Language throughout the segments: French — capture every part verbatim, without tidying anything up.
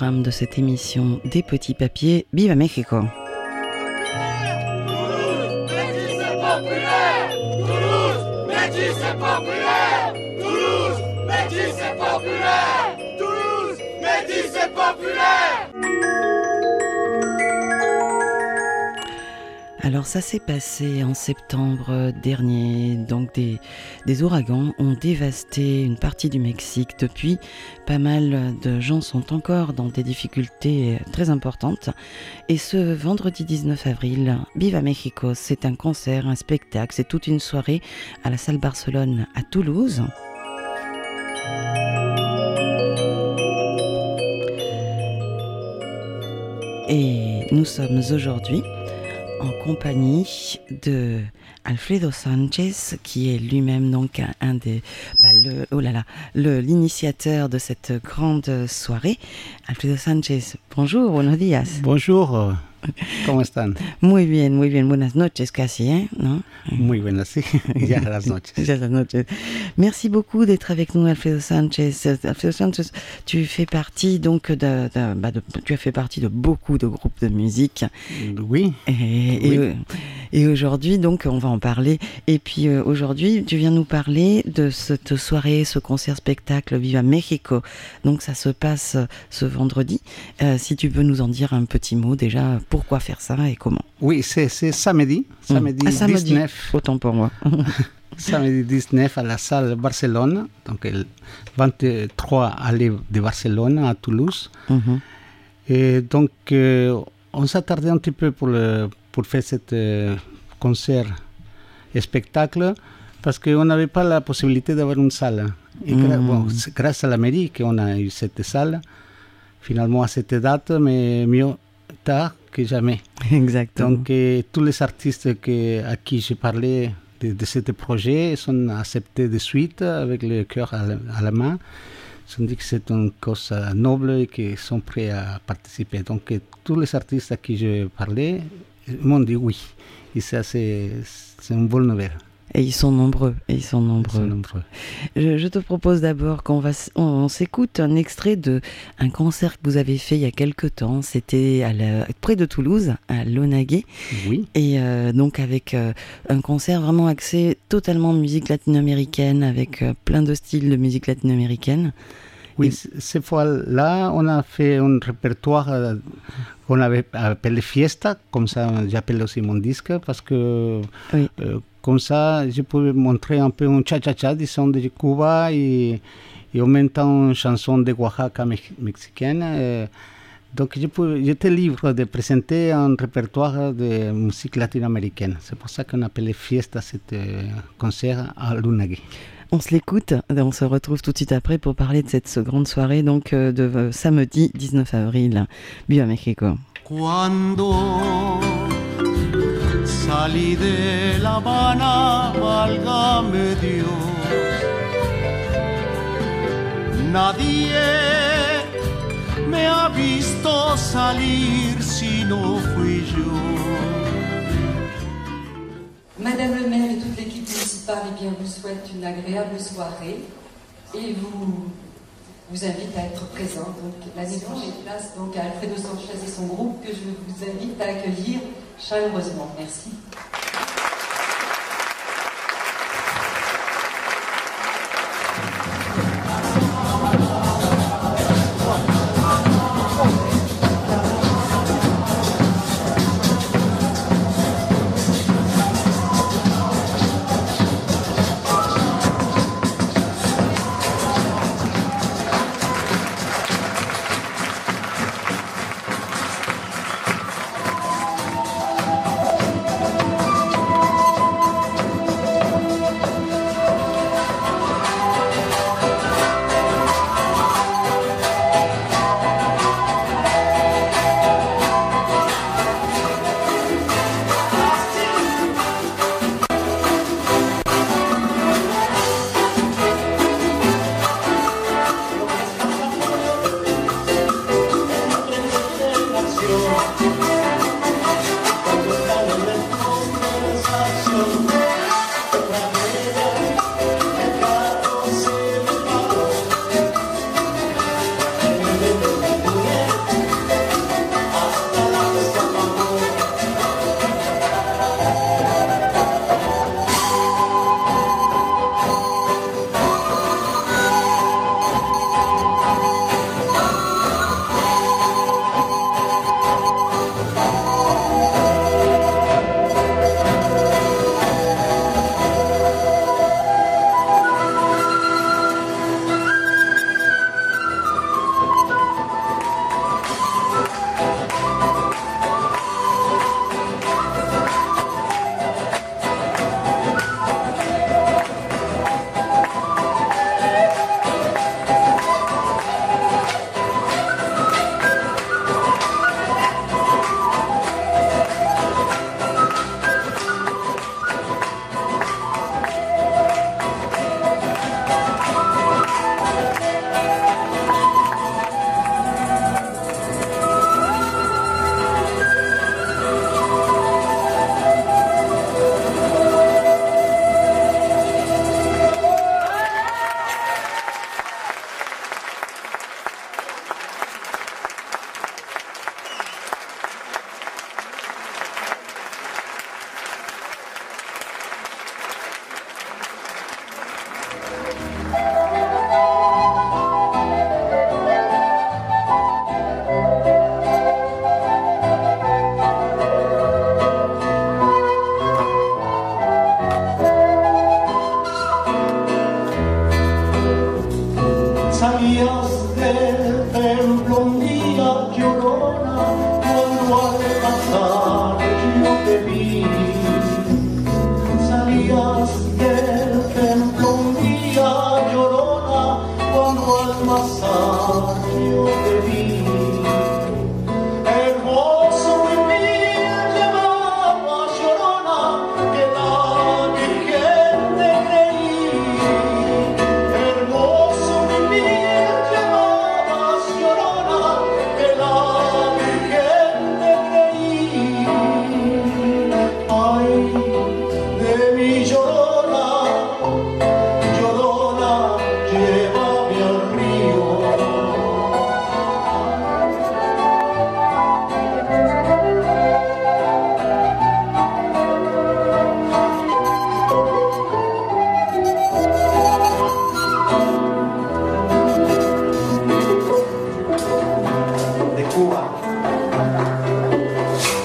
programme de cette émission des Petits Papiers. Viva Mexico! Toulouse, Métis c'est populaire! Toulouse, Métis c'est populaire! Toulouse, Métis c'est populaire! Toulouse, Métis c'est populaire! Alors ça s'est passé en septembre dernier, donc des, des ouragans ont dévasté une partie du Mexique. Depuis, pas mal de gens sont encore dans des difficultés très importantes. Et ce vendredi dix-neuf avril, Viva Mexico, c'est un concert, un spectacle, c'est toute une soirée à la salle Barcelone à Toulouse. Et nous sommes aujourd'hui en compagnie de Alfredo Sanchez, qui est lui-même donc un, un des, bah le, oh là là, le, l'initiateur de cette grande soirée. Alfredo Sanchez, bonjour, buenos días. Bonjour, ¿cómo están? Muy bien, muy bien, buenas noches casi, ¿eh? ¿No? Muy buenas, sí, ya las noches. Ya las noches. Merci beaucoup d'être avec nous, Alfredo Sanchez. Alfredo Sanchez, tu fais partie donc de, de, bah de, tu as fait partie de beaucoup de groupes de musique. Oui. Et, oui. et, et aujourd'hui, donc, on va en parler. Et puis euh, aujourd'hui, tu viens nous parler de cette soirée, ce concert-spectacle Viva Mexico. Donc ça se passe ce vendredi. Euh, si tu peux nous en dire un petit mot déjà, pourquoi faire ça et comment? Oui, c'est, c'est samedi, samedi, ah, samedi dix-neuf. Autant pour moi. Samedi dix-neuf à la salle Barcelone, donc le vingt-trois allée de Barcelone à Toulouse. Mm-hmm. Et donc, euh, on s'attardait un petit peu pour, le, pour faire ce euh, concert et spectacle parce qu'on n'avait pas la possibilité d'avoir une salle. Et mm-hmm. gra- bon, grâce à la mairie qu'on a eu cette salle, finalement à cette date, mais mieux tard que jamais. Exactement. Donc, euh, tous les artistes que, à qui j'ai parlé de, de ce projet sont acceptés de suite avec le cœur à la, à la main. Ils ont dit que c'est une cause noble et qu'ils sont prêts à participer. Donc, euh, tous les artistes à qui j'ai parlé m'ont dit oui. Et ça, c'est, c'est une bonne nouvelle. Et ils sont nombreux, et ils sont nombreux. Ils sont nombreux. Je, je te propose d'abord qu'on va, on, on s'écoute un extrait de un concert que vous avez fait il y a quelque temps. C'était à la, près de Toulouse, à Launaguet. Oui. Et euh, donc avec euh, un concert vraiment axé totalement musique latino-américaine, avec euh, plein de styles de musique latino-américaine. Oui, et... cette fois-là, on a fait un répertoire euh, qu'on avait appelé Fiesta, comme ça j'appelle aussi mon disque, parce que oui. euh, comme ça, je pouvais montrer un peu un cha-cha-cha, disons, de Cuba et, et en même temps une chanson de Oaxaca mex- mexicaine. Euh, donc, je pouvais, j'étais libre de présenter un répertoire de musique latino-américaine. C'est pour ça qu'on appelait Fiesta cet euh, concert à Launaguet. On se l'écoute, on se retrouve tout de suite après pour parler de cette grande soirée donc euh, de euh, samedi dix-neuf avril. Viva Mexico. Cuando salí de La Habana, válgame Dios, nadie me ha visto salir si no fui yo. Madame le maire et toute l'équipe municipale eh bien, vous souhaitent une agréable soirée et vous vous invite à être présent. Donc, l'année prochaine, place donc à Alfredo Sanchez et son groupe que je vous invite à accueillir chaleureusement. Merci.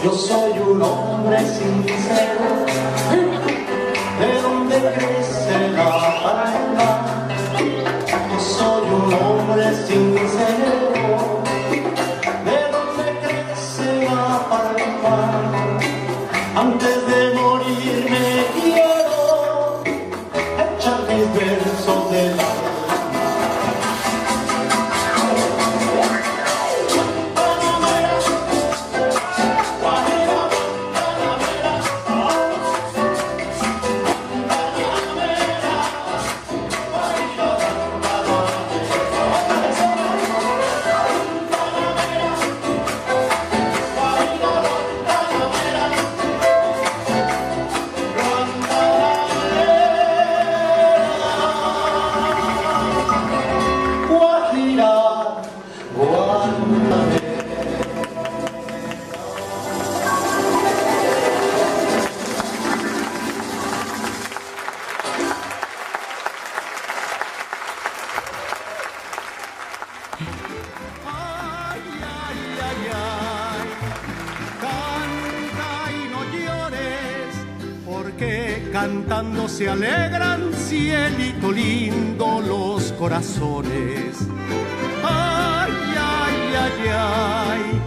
Yo soy un hombre sincero, de donde crece la palma. Yo soy un hombre sincero, de donde crece la palma. Antes de morir me quiero echar mis versos del alma. Cantando se alegran, cielito lindo, los corazones. Ay, ay, ay, ay.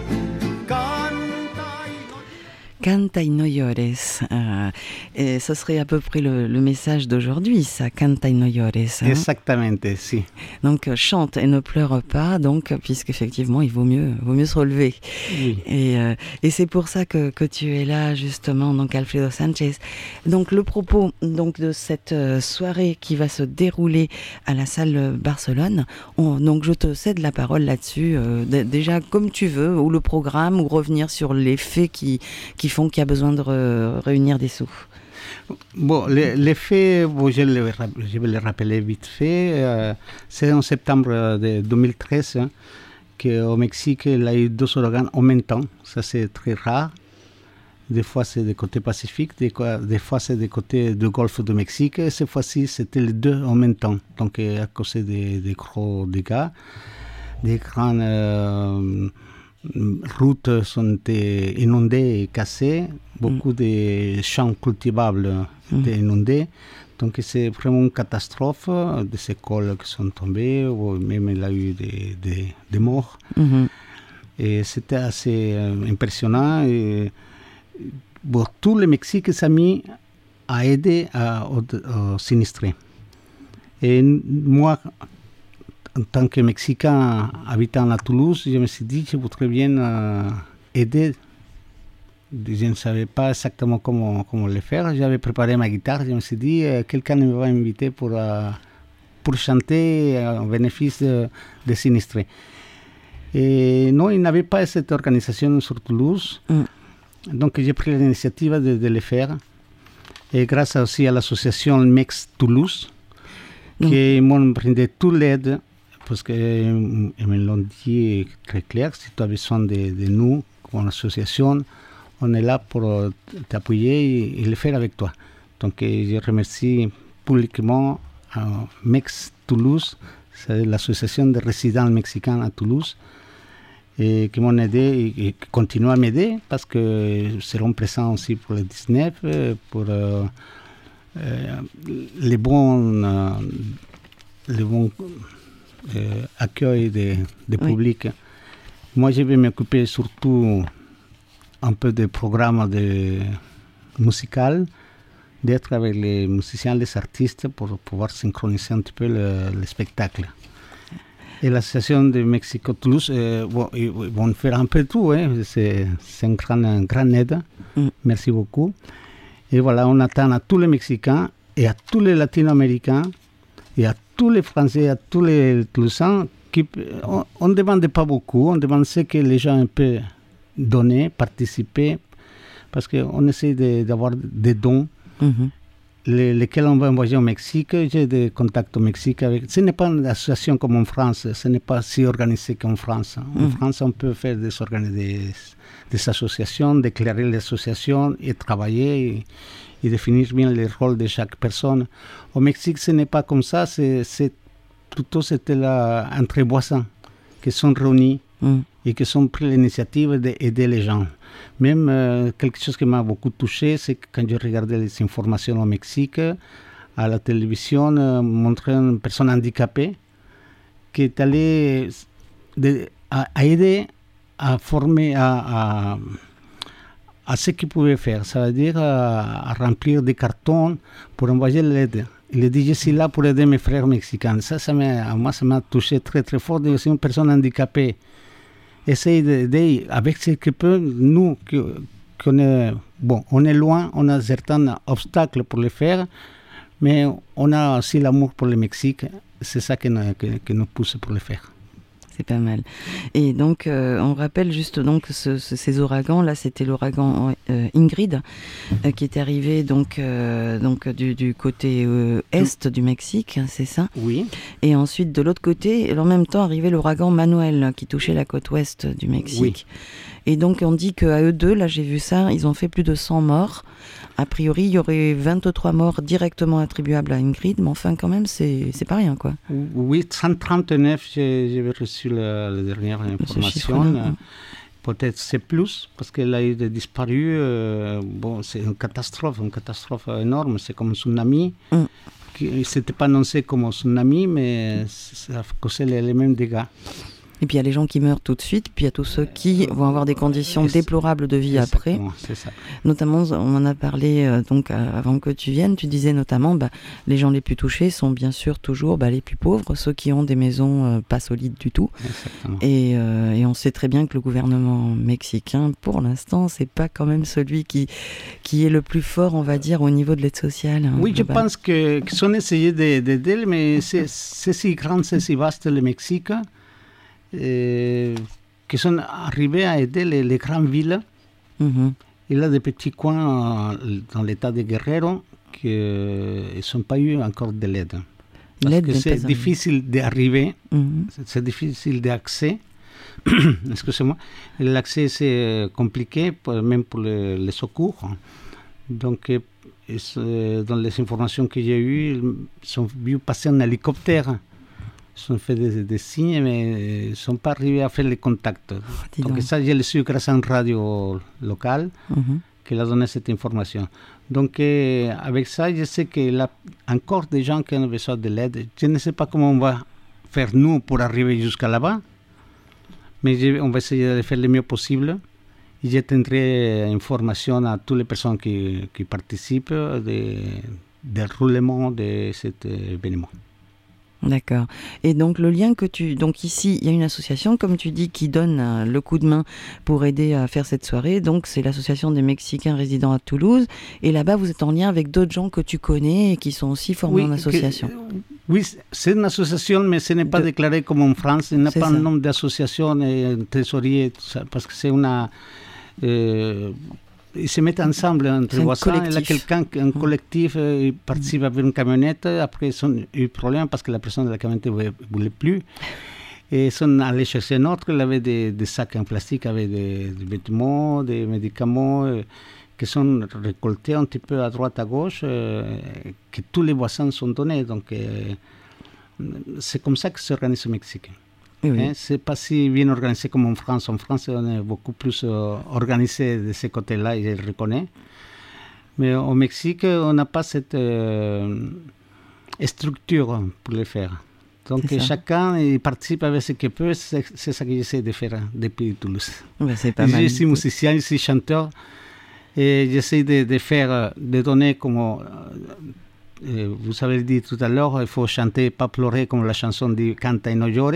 Canta y no llores. Euh, et ce serait à peu près le, le message d'aujourd'hui, ça. Canta y no llores. Hein? Exactement, si. Donc euh, chante et ne pleure pas, donc puisqu'effectivement il vaut mieux, vaut mieux se relever. Oui. Et, euh, et c'est pour ça que, que tu es là justement, donc Alfredo Sánchez. Donc le propos donc de cette euh, soirée qui va se dérouler à la salle Barcelone. On, donc je te cède la parole là-dessus, euh, d- déjà comme tu veux, ou le programme, ou revenir sur les faits qui qui font qu'il y a besoin de re- réunir des sous. Bon, les, les faits, bon, je, les, je vais les rappeler vite fait. Euh, c'est en septembre de deux mille treize hein, qu'au Mexique, il y a eu deux ouragans en même temps. Ça, c'est très rare. Des fois, c'est du côté Pacifique, des, des fois, c'est du côté du Golfe du Mexique. Et cette fois-ci, c'était les deux en même temps. Donc, à cause des, des gros dégâts, des grandes euh, routes sont inondées et cassées. Beaucoup mm. de champs cultivables mm. étaient inondés. Donc, c'est vraiment une catastrophe. Des écoles qui sont tombées, ou même il y a eu des, des, des morts. Mm-hmm. Et c'était assez euh, impressionnant. Et, bon, tout le Mexique s'est mis à aider à, aux, aux sinistrés. Et moi, en tant que Mexicain habitant à Toulouse, je me suis dit que je voudrais bien euh, aider. Je ne savais pas exactement comment, comment le faire. J'avais préparé ma guitare. Je me suis dit, euh, quelqu'un me va inviter pour, euh, pour chanter euh, en bénéfice de, des sinistrés. Et non, il n'avait pas cette organisation sur Toulouse. Mm. Donc, j'ai pris l'initiative de, de le faire. Et grâce aussi à l'association Mex Toulouse, mm. qui m'ont pris toute l'aide, parce qu'ils me l'ont dit très clair, si tu as besoin de, de nous, comme association, on est là pour t'appuyer et, et le faire avec toi. Donc, je remercie publiquement euh, Mex Toulouse, c'est l'association des résidents mexicains à Toulouse, et qui m'ont aidé et, et qui continuent à m'aider parce qu'ils seront présents aussi pour le dix-neuf, pour euh, euh, les bons, euh, les bons euh, accueils des de oui. publics. Moi, je vais m'occuper surtout un peu des programmes de musical, d'être avec les musiciens, les artistes pour pouvoir synchroniser un petit peu le, le spectacle. Et l'association de Mexico-Toulouse, euh, bon, ils vont faire un peu tout, hein. c'est, c'est une grande, une grande aide. Mm. Merci beaucoup. Et voilà, on attend à tous les Mexicains et à tous les Latino-Américains et à tous les Français, à tous les Toulousains. Qui, on ne demande pas beaucoup, on demande ce que les gens peuvent donner, participer, parce qu'on essaie de, d'avoir des dons. Mm-hmm. Les, lesquels on va envoyer au Mexique. J'ai des contacts au Mexique. Avec... Ce n'est pas une association comme en France, ce n'est pas si organisé qu'en France. En mmh. France, on peut faire des, organi- des, des associations, déclarer les associations et travailler et, et définir bien les rôles de chaque personne. Au Mexique, ce n'est pas comme ça, c'est, c'est plutôt c'était là, entre voisins qui sont réunis mm. et qui ont pris l'initiative d'aider les gens. Même euh, quelque chose qui m'a beaucoup touché, c'est que quand je regardais les informations au Mexique, à la télévision, euh, montrait une personne handicapée qui est allée de, à, à aider à former, à, à, à ce qu'il pouvait faire, ça veut dire à, à remplir des cartons pour envoyer l'aide. Il a dit, je suis là pour aider mes frères mexicains. Ça, ça m'a, moi, ça m'a touché très, très fort. C'est une personne handicapée. Essaye d'aider avec ce qu'il peut. Nous, qu'on est, bon, on est loin, on a certains obstacles pour le faire, mais on a aussi l'amour pour le Mexique. C'est ça qui nous, qui, qui nous pousse pour le faire. C'est pas mal. Et donc, euh, on rappelle juste donc ce, ce, ces ouragans. Là, c'était l'ouragan euh, Ingrid euh, qui est arrivé donc euh, donc du, du côté euh, est du Mexique, c'est ça? Oui. Et ensuite, de l'autre côté, en même temps, arrivait l'ouragan Manuel qui touchait la côte ouest du Mexique. Oui. Et donc, on dit qu'à eux deux, là, j'ai vu ça, ils ont fait plus de cent morts. A priori, il y aurait vingt-trois morts directement attribuables à Ingrid, mais enfin, quand même, c'est, c'est pas rien, quoi. Oui, cent trente-neuf, j'ai, j'ai reçu la, la dernière information. Euh, peut-être c'est plus, parce qu'elle a eu disparu. Euh, bon, c'est une catastrophe, une catastrophe énorme. C'est comme un tsunami. Mm. Qui, c'était pas annoncé comme un tsunami, mais ça a causé les, les mêmes dégâts. Et puis il y a les gens qui meurent tout de suite, puis il y a tous ceux qui vont avoir des conditions déplorables de vie après. C'est ça. Notamment, on en a parlé euh, donc euh, avant que tu viennes, tu disais notamment bah, les gens les plus touchés sont bien sûr toujours bah, les plus pauvres, ceux qui ont des maisons euh, pas solides du tout. Et, euh, et on sait très bien que le gouvernement mexicain, pour l'instant, c'est pas quand même celui qui, qui est le plus fort, on va dire, au niveau de l'aide sociale. Hein, oui, global. Je pense que, qu'ils ont essayé d'aider, mais c'est, c'est si grand, c'est si vaste le Mexique. Euh, qui sont arrivés à aider les, les grandes villes. Mm-hmm. Il y a des petits coins euh, dans l'état de Guerrero qui n'ont pas eu encore de l'aide. Parce l'aide que c'est difficile d'arriver, mm-hmm. c'est, c'est difficile d'accès. Excusez-moi. L'accès, c'est compliqué, pour, même pour le, les secours. Donc, euh, dans les informations que j'ai eues, ils ont vu passer un hélicoptère. Ils ont fait des, des signes, mais ils ne sont pas arrivés à faire les contacts. Oh, donc, donc ça, je l'ai su grâce à une radio locale mm-hmm. qui a donné cette information. Donc, euh, avec ça, je sais qu'il y a encore des gens qui ont besoin de l'aide. Je ne sais pas comment on va faire, nous, pour arriver jusqu'à là-bas, mais je, on va essayer de faire le mieux possible. Et je tiendrai information à toutes les personnes qui, qui participent du déroulement de cet événement. D'accord. Et donc le lien que tu... Donc ici, il y a une association, comme tu dis, qui donne euh, le coup de main pour aider à faire cette soirée. Donc c'est l'association des Mexicains résidant à Toulouse. Et là-bas, vous êtes en lien avec d'autres gens que tu connais et qui sont aussi formés oui, en association. Que, oui, c'est une association, mais ce n'est pas de... déclaré comme en France. Il n'y a c'est pas ça. Un nombre d'associations et un trésorier, tout ça, parce que c'est une... Euh, ils se mettent ensemble entre voisins. Il y a quelqu'un, un collectif, euh, ils participent avec une camionnette. Après, ils ont eu problème parce que la personne de la camionnette ne voulait plus. Et ils sont allés chercher un autre. Il avait des, des sacs en plastique avec des, des vêtements, des médicaments euh, qui sont récoltés un petit peu à droite, à gauche, euh, que tous les voisins sont donnés. Donc, euh, c'est comme ça que s'organise au Mexique. Oui, oui. Hein, c'est pas si bien organisé comme en France. En France, on est beaucoup plus euh, organisé de ce côté-là, et je le reconnais. Mais au Mexique, on n'a pas cette euh, structure pour le faire. Donc chacun il participe avec ce qu'il peut. C'est, c'est ça que j'essaie de faire depuis Toulouse. Ben, c'est pas mal. Je suis musicien, je suis chanteur. Et j'essaie de, de faire, de donner comme... Euh, vous avez dit tout à l'heure, il faut chanter, pas pleurer, comme la chanson dit « Canta y no llores ».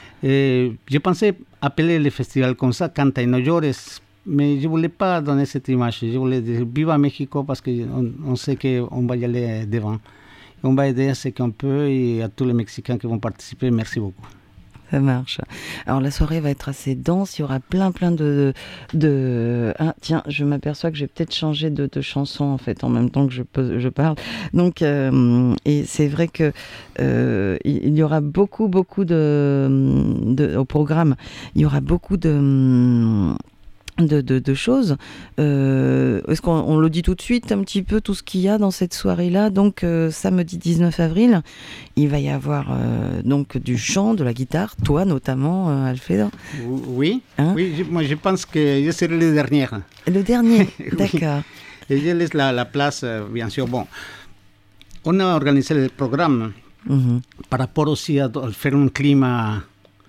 Et je pensais appeler le festival comme ça, Canta y no llores, mais je ne voulais pas donner cette image. Je voulais dire Viva Mexico parce qu'on on sait qu'on va y aller devant. On va aider à ce qu'on peut et à tous les Mexicains qui vont participer. Merci beaucoup. Ça marche. Alors la soirée va être assez dense, il y aura plein plein de... de... Ah tiens, je m'aperçois que j'ai peut-être changé de, de chanson en fait, en même temps que je, je parle. Donc, euh, et c'est vrai que euh, il y aura beaucoup beaucoup de, de... au programme, il y aura beaucoup de... de, de, de choses. Euh, est-ce qu'on on le dit tout de suite un petit peu tout ce qu'il y a dans cette soirée-là? Donc euh, samedi dix-neuf avril, il va y avoir euh, donc du chant, de la guitare, toi notamment, euh, Alfredo. Oui, hein? oui je, moi je pense que je serai le dernier. Le dernier, oui. D'accord. Et je laisse la, la place, bien sûr. Bon, on a organisé le programme mm-hmm. par rapport aussi à faire un climat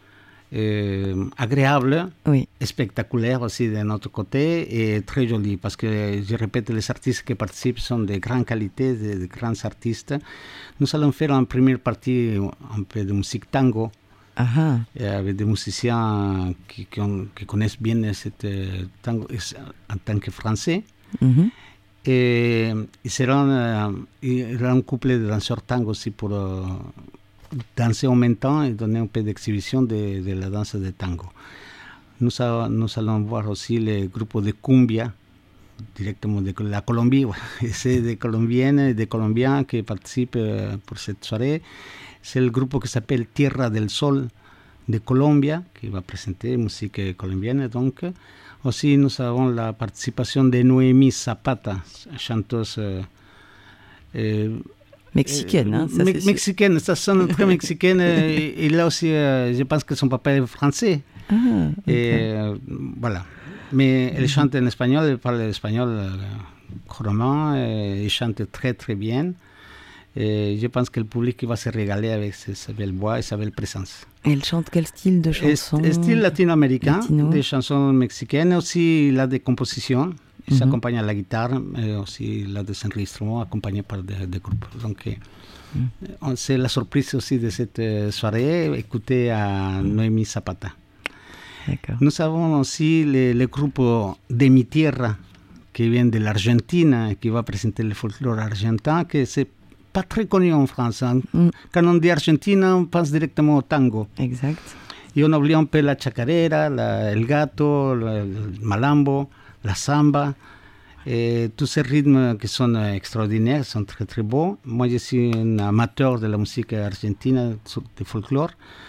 Euh, agréable, oui. spectaculaire aussi de notre côté et très joli parce que, je répète, les artistes qui participent sont de grande qualité, de, de grands artistes. Nous allons faire en première partie un peu de musique tango uh-huh. avec des musiciens qui, qui, ont, qui connaissent bien cette tango en tant que français. Mm-hmm. Et ils seront, euh, il y aura un couple de danseurs tango aussi pour euh, danser en même temps et donner un peu d'exhibition de, de la danse de tango. Nous, a, nous allons voir aussi le groupe de cumbia, directement de la Colombie. C'est des Colombiennes et des Colombiens qui participent pour cette soirée. C'est le groupe qui s'appelle Tierra del Sol de Colombia, qui va présenter musique colombienne. Donc, aussi, nous avons la participation de Noémie Zapata, chanteuse euh, mexicaine, hein, ça me- mexicaine, ça sonne très mexicaine. et, et là aussi, euh, je pense que son papa est français. Ah, okay. Et euh, voilà. Mais elle chante en espagnol, elle parle espagnol euh, couramment, et elle chante très très bien. Et je pense que le public va se régaler avec sa, sa belle voix et sa belle présence. Elle chante quel style de chanson? Et, style latino-américain, Latino. Des chansons mexicaines, aussi il a des compositions. Il mm-hmm. s'accompagne à la guitare, mais aussi il a des enregistrements accompagnés par des, des groupes. Donc, mm. c'est la surprise aussi de cette soirée, écouter à mm. Noémie Zapata. D'accord. Nous avons aussi le, le groupe de Mi Tierra, qui vient de l'Argentine, qui va présenter le folklore argentin, que c'est pas très connu en France. Hein. Mm. Quand on dit Argentine, on pense directement au tango. Exact. Et on oublie un peu la chacarera, la, el gato, la, el malambo, la samba, et tous ces rythmes qui sont extraordinaires, sont très très beaux. Moi, je suis un amateur de la musique argentine, de folklore.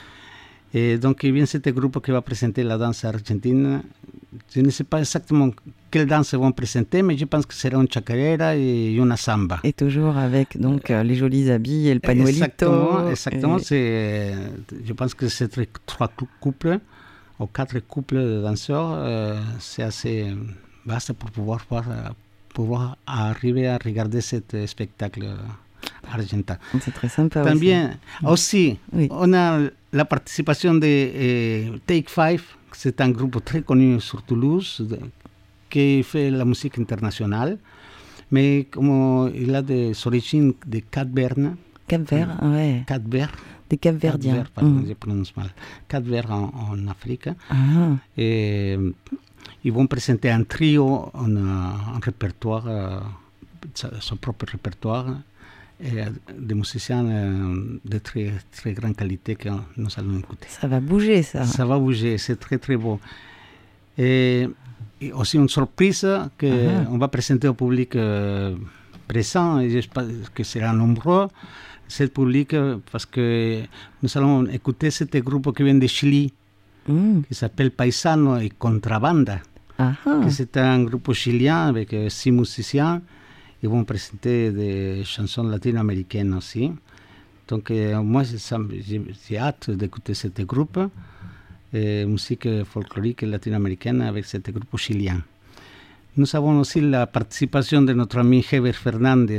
Et donc, il vient ce groupe qui va présenter la danse argentine. Je ne sais pas exactement quelle danse ils vont présenter, mais je pense que sera une chacarera et une samba. Et toujours avec donc euh, les jolis habits et le panuelito. Exactement, exactement. Et... C'est, je pense que c'est trois couples, ou quatre couples de danseurs. Euh, c'est assez vaste pour pouvoir, voir, pouvoir arriver à regarder ce spectacle argentin. C'est très sympa. También, aussi, aussi oui. on a la participation de eh, Take Five, c'est un groupe très connu sur Toulouse, de, qui fait la musique internationale, mais comme il a des origines de Cap-Vert. Cap-Vert, euh, ouais. Cap-Vert. Des Cap-Verdiens. Cap-Vert, pardon, mm. je prononce mal. Cap-Vert en, en Afrique. Ah. Et ils vont présenter un trio, un, un répertoire, euh, son propre répertoire, et des musiciens euh, de très, très grande qualité que nous allons écouter. Ça va bouger, ça. Ça va bouger, c'est très très beau. Et, et aussi une surprise qu'on uh-huh. va présenter au public euh, présent, et j'espère que sera nombreux, ce public, parce que nous allons écouter ce groupe qui vient de Chili, mm. qui s'appelle Paisano et Contrabanda. Uh-huh. C'est un groupe chilien avec euh, six musiciens. Ils vont présenter des chansons latino-américaines aussi. Donc, euh, moi, j'ai, j'ai hâte d'écouter ce groupe, euh, musique folklorique latino-américaine avec ce groupe chilien. Nous avons aussi la participation de notre ami Heber Fernandez,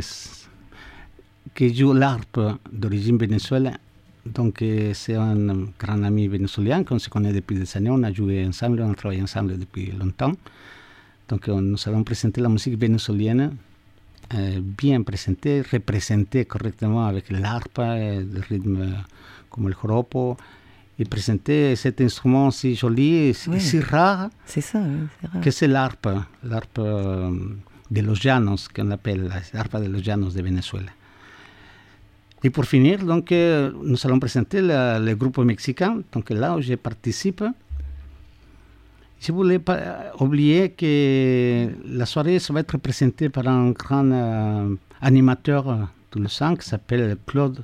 qui joue l'harpe d'origine vénézuélienne. Donc, euh, c'est un grand ami vénézuélien qu'on se connaît depuis des années. On a joué ensemble, on a travaillé ensemble depuis longtemps. Donc, euh, nous allons présenter la musique vénézuélienne. Euh, bien présenté, représenté correctement avec l'arpe, euh, le rythme euh, comme le joropo, et présenter cet instrument si joli et oui. si rare, c'est ça, oui, c'est rare. Que c'est l'arpe, l'arpe euh, de los llanos, qu'on appelle l'arpe de los llanos de Venezuela. Et pour finir, donc, euh, nous allons présenter la, le groupe mexicain, donc là où je participe. Je ne voulais pas oublier que la soirée ça va être présentée par un grand euh, animateur euh, toulousain qui s'appelle Claude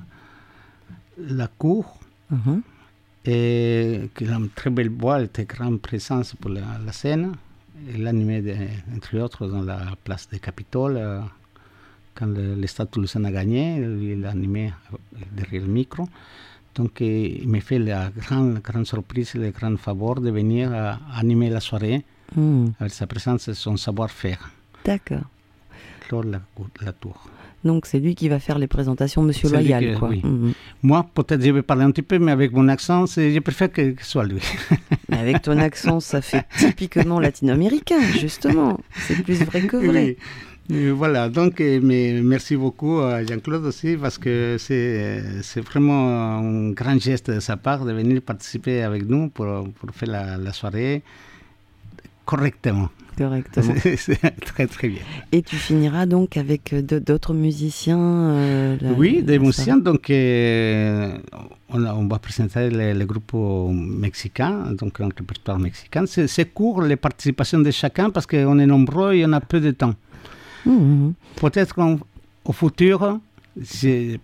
Lacour, uh-huh. et qui a une très belle voix, une très grande présence pour la, la scène. il animait, de, entre autres, dans la place des Capitole. Euh, quand le, le Stade Toulousain a gagné, il animait derrière le micro. Donc, il m'a fait la grande, grande surprise, le grand favor de venir euh, animer la soirée mmh. avec sa présence et son savoir-faire. D'accord. Clore la, la tour. Donc, c'est lui qui va faire les présentations, Monsieur c'est Loyal, que, quoi. Oui. Mmh. Moi, peut-être, je vais parler un petit peu, mais avec mon accent, je préfère que, que ce soit lui. Mais avec ton accent, ça fait typiquement latino-américain, justement. C'est plus vrai que vrai. Oui. Et voilà, donc mais merci beaucoup à Jean-Claude aussi parce que c'est, c'est vraiment un grand geste de sa part de venir participer avec nous pour, pour faire la, la soirée correctement. Correctement. C'est, c'est très très bien. Et tu finiras donc avec de, d'autres musiciens euh, la, Oui, des musiciens. Donc euh, on, a, on va présenter le, le groupe mexicain, donc un répertoire mexicain. C'est, c'est court les participations de chacun parce qu'on est nombreux et on a peu de temps. Mmh. Peut-être qu'au futur, si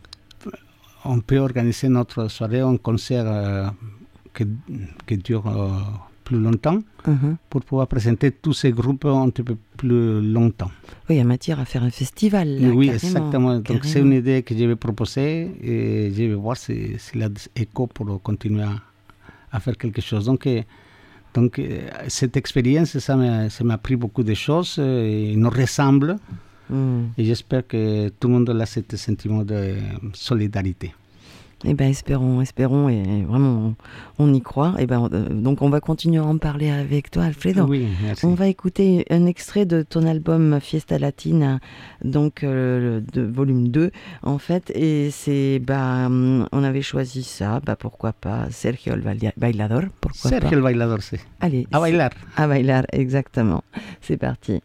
on peut organiser notre soirée, un concert euh, qui, qui dure euh, plus longtemps mmh. pour pouvoir présenter tous ces groupes un petit peu plus longtemps. Oui, il y a matière à faire un festival. Là, oui, carrément, exactement. Donc carrément. C'est une idée que je vais proposer et je vais voir si, s'il y a des échos pour continuer à, à faire quelque chose. Donc, euh, Donc, euh, cette expérience, ça m'a, ça m'a appris beaucoup de choses. Euh, il nous ressemble. Mm. Et j'espère que tout le monde a ce sentiment de solidarité. Eh bien, espérons, espérons. Et vraiment, on, on y croit. Eh ben, euh, donc, on va continuer à en parler avec toi, Alfredo. Oui, merci. On va écouter un extrait de ton album Fiesta Latina, donc euh, de volume deux, en fait. Et c'est, bah, on avait choisi ça, bah, pourquoi pas, Sergio el Bailador, pourquoi Sergio pas. el Bailador, c'est. Allez. A bailar. A bailar, exactement. C'est parti.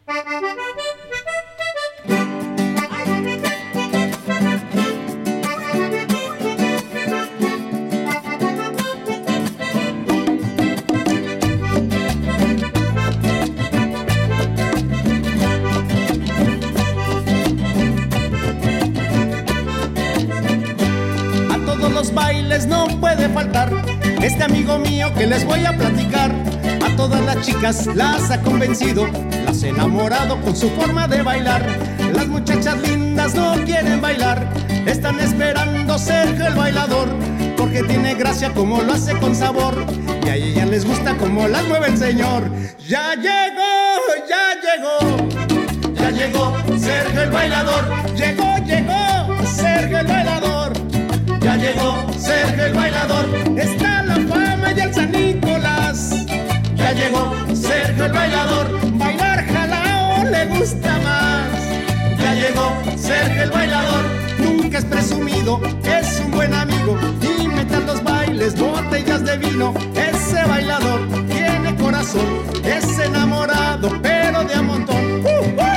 No puede faltar este amigo mío que les voy a platicar. A todas las chicas las ha convencido, las ha enamorado con su forma de bailar. Las muchachas lindas no quieren bailar, están esperando Sergio el Bailador, porque tiene gracia como lo hace con sabor, y a ellas les gusta como las mueve el señor. Ya llegó, ya llegó, ya llegó Sergio el Bailador. Llegó, llegó Sergio el Bailador. Ya llegó Sergio el Bailador, está la fama y el San Nicolás. Ya llegó Sergio el Bailador, bailar jalao le gusta más. Ya llegó Sergio el Bailador, nunca es presumido, es un buen amigo y mete a los bailes botellas de vino. Ese bailador tiene corazón, es enamorado pero de a montón. ¡Uh, uh!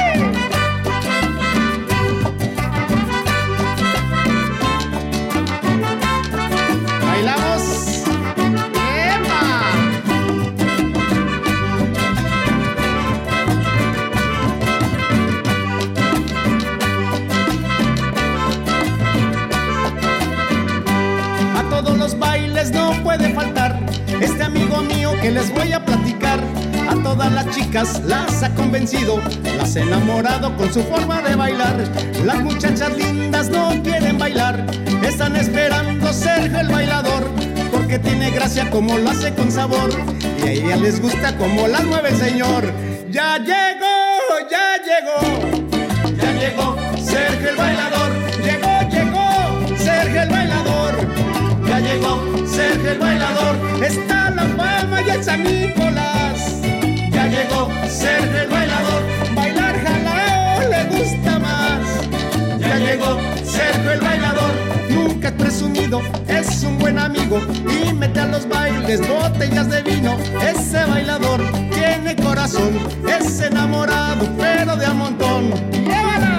No puede faltar este amigo mío que les voy a platicar. A todas las chicas las ha convencido, las ha enamorado con su forma de bailar. Las muchachas lindas no quieren bailar, están esperando Sergio el Bailador, porque tiene gracia como lo hace con sabor, y a ellas les gusta como las mueve el señor. Ya llegó, ya llegó, ya llegó Sergio el Bailador. Llegó, llegó Sergio el Bailador. Ya llegó Sergio el Bailador, está la fama y el San Nicolás. Ya llegó Sergio el Bailador, bailar jalao le gusta más. Ya llegó Sergio el Bailador, nunca es presumido, es un buen amigo y mete a los bailes botellas de vino. Ese bailador tiene corazón, es enamorado pero de a montón. ¡Llévala!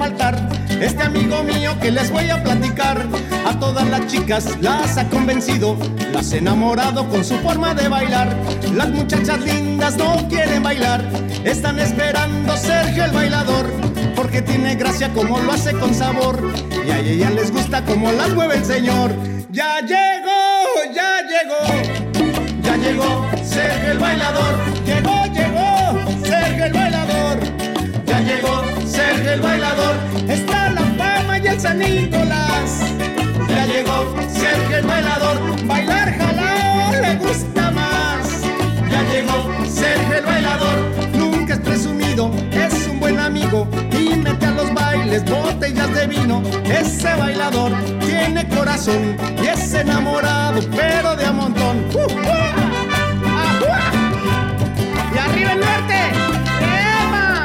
faltar este amigo mío que les voy a platicar. A todas las chicas las ha convencido, las ha enamorado con su forma de bailar. Las muchachas lindas no quieren bailar, están esperando Sergio el bailador, porque tiene gracia como lo hace con sabor, y a ella les gusta como las mueve el señor. Ya llegó, ya llegó, ya llegó Sergio el bailador. Llegó, llegó Sergio el bailador. Ya llegó Sergio el bailador. Está la Fama y el San Nicolás. Ya llegó Sergio el bailador. Bailar jalao le gusta más. Ya llegó Sergio el bailador. Nunca es presumido, es un buen amigo y mete a los bailes botellas de vino. Ese bailador tiene corazón y es enamorado, pero de a montón. ¡Uh, uh! ¡Ah, uh! ¡Y arriba el norte! ¡Ema!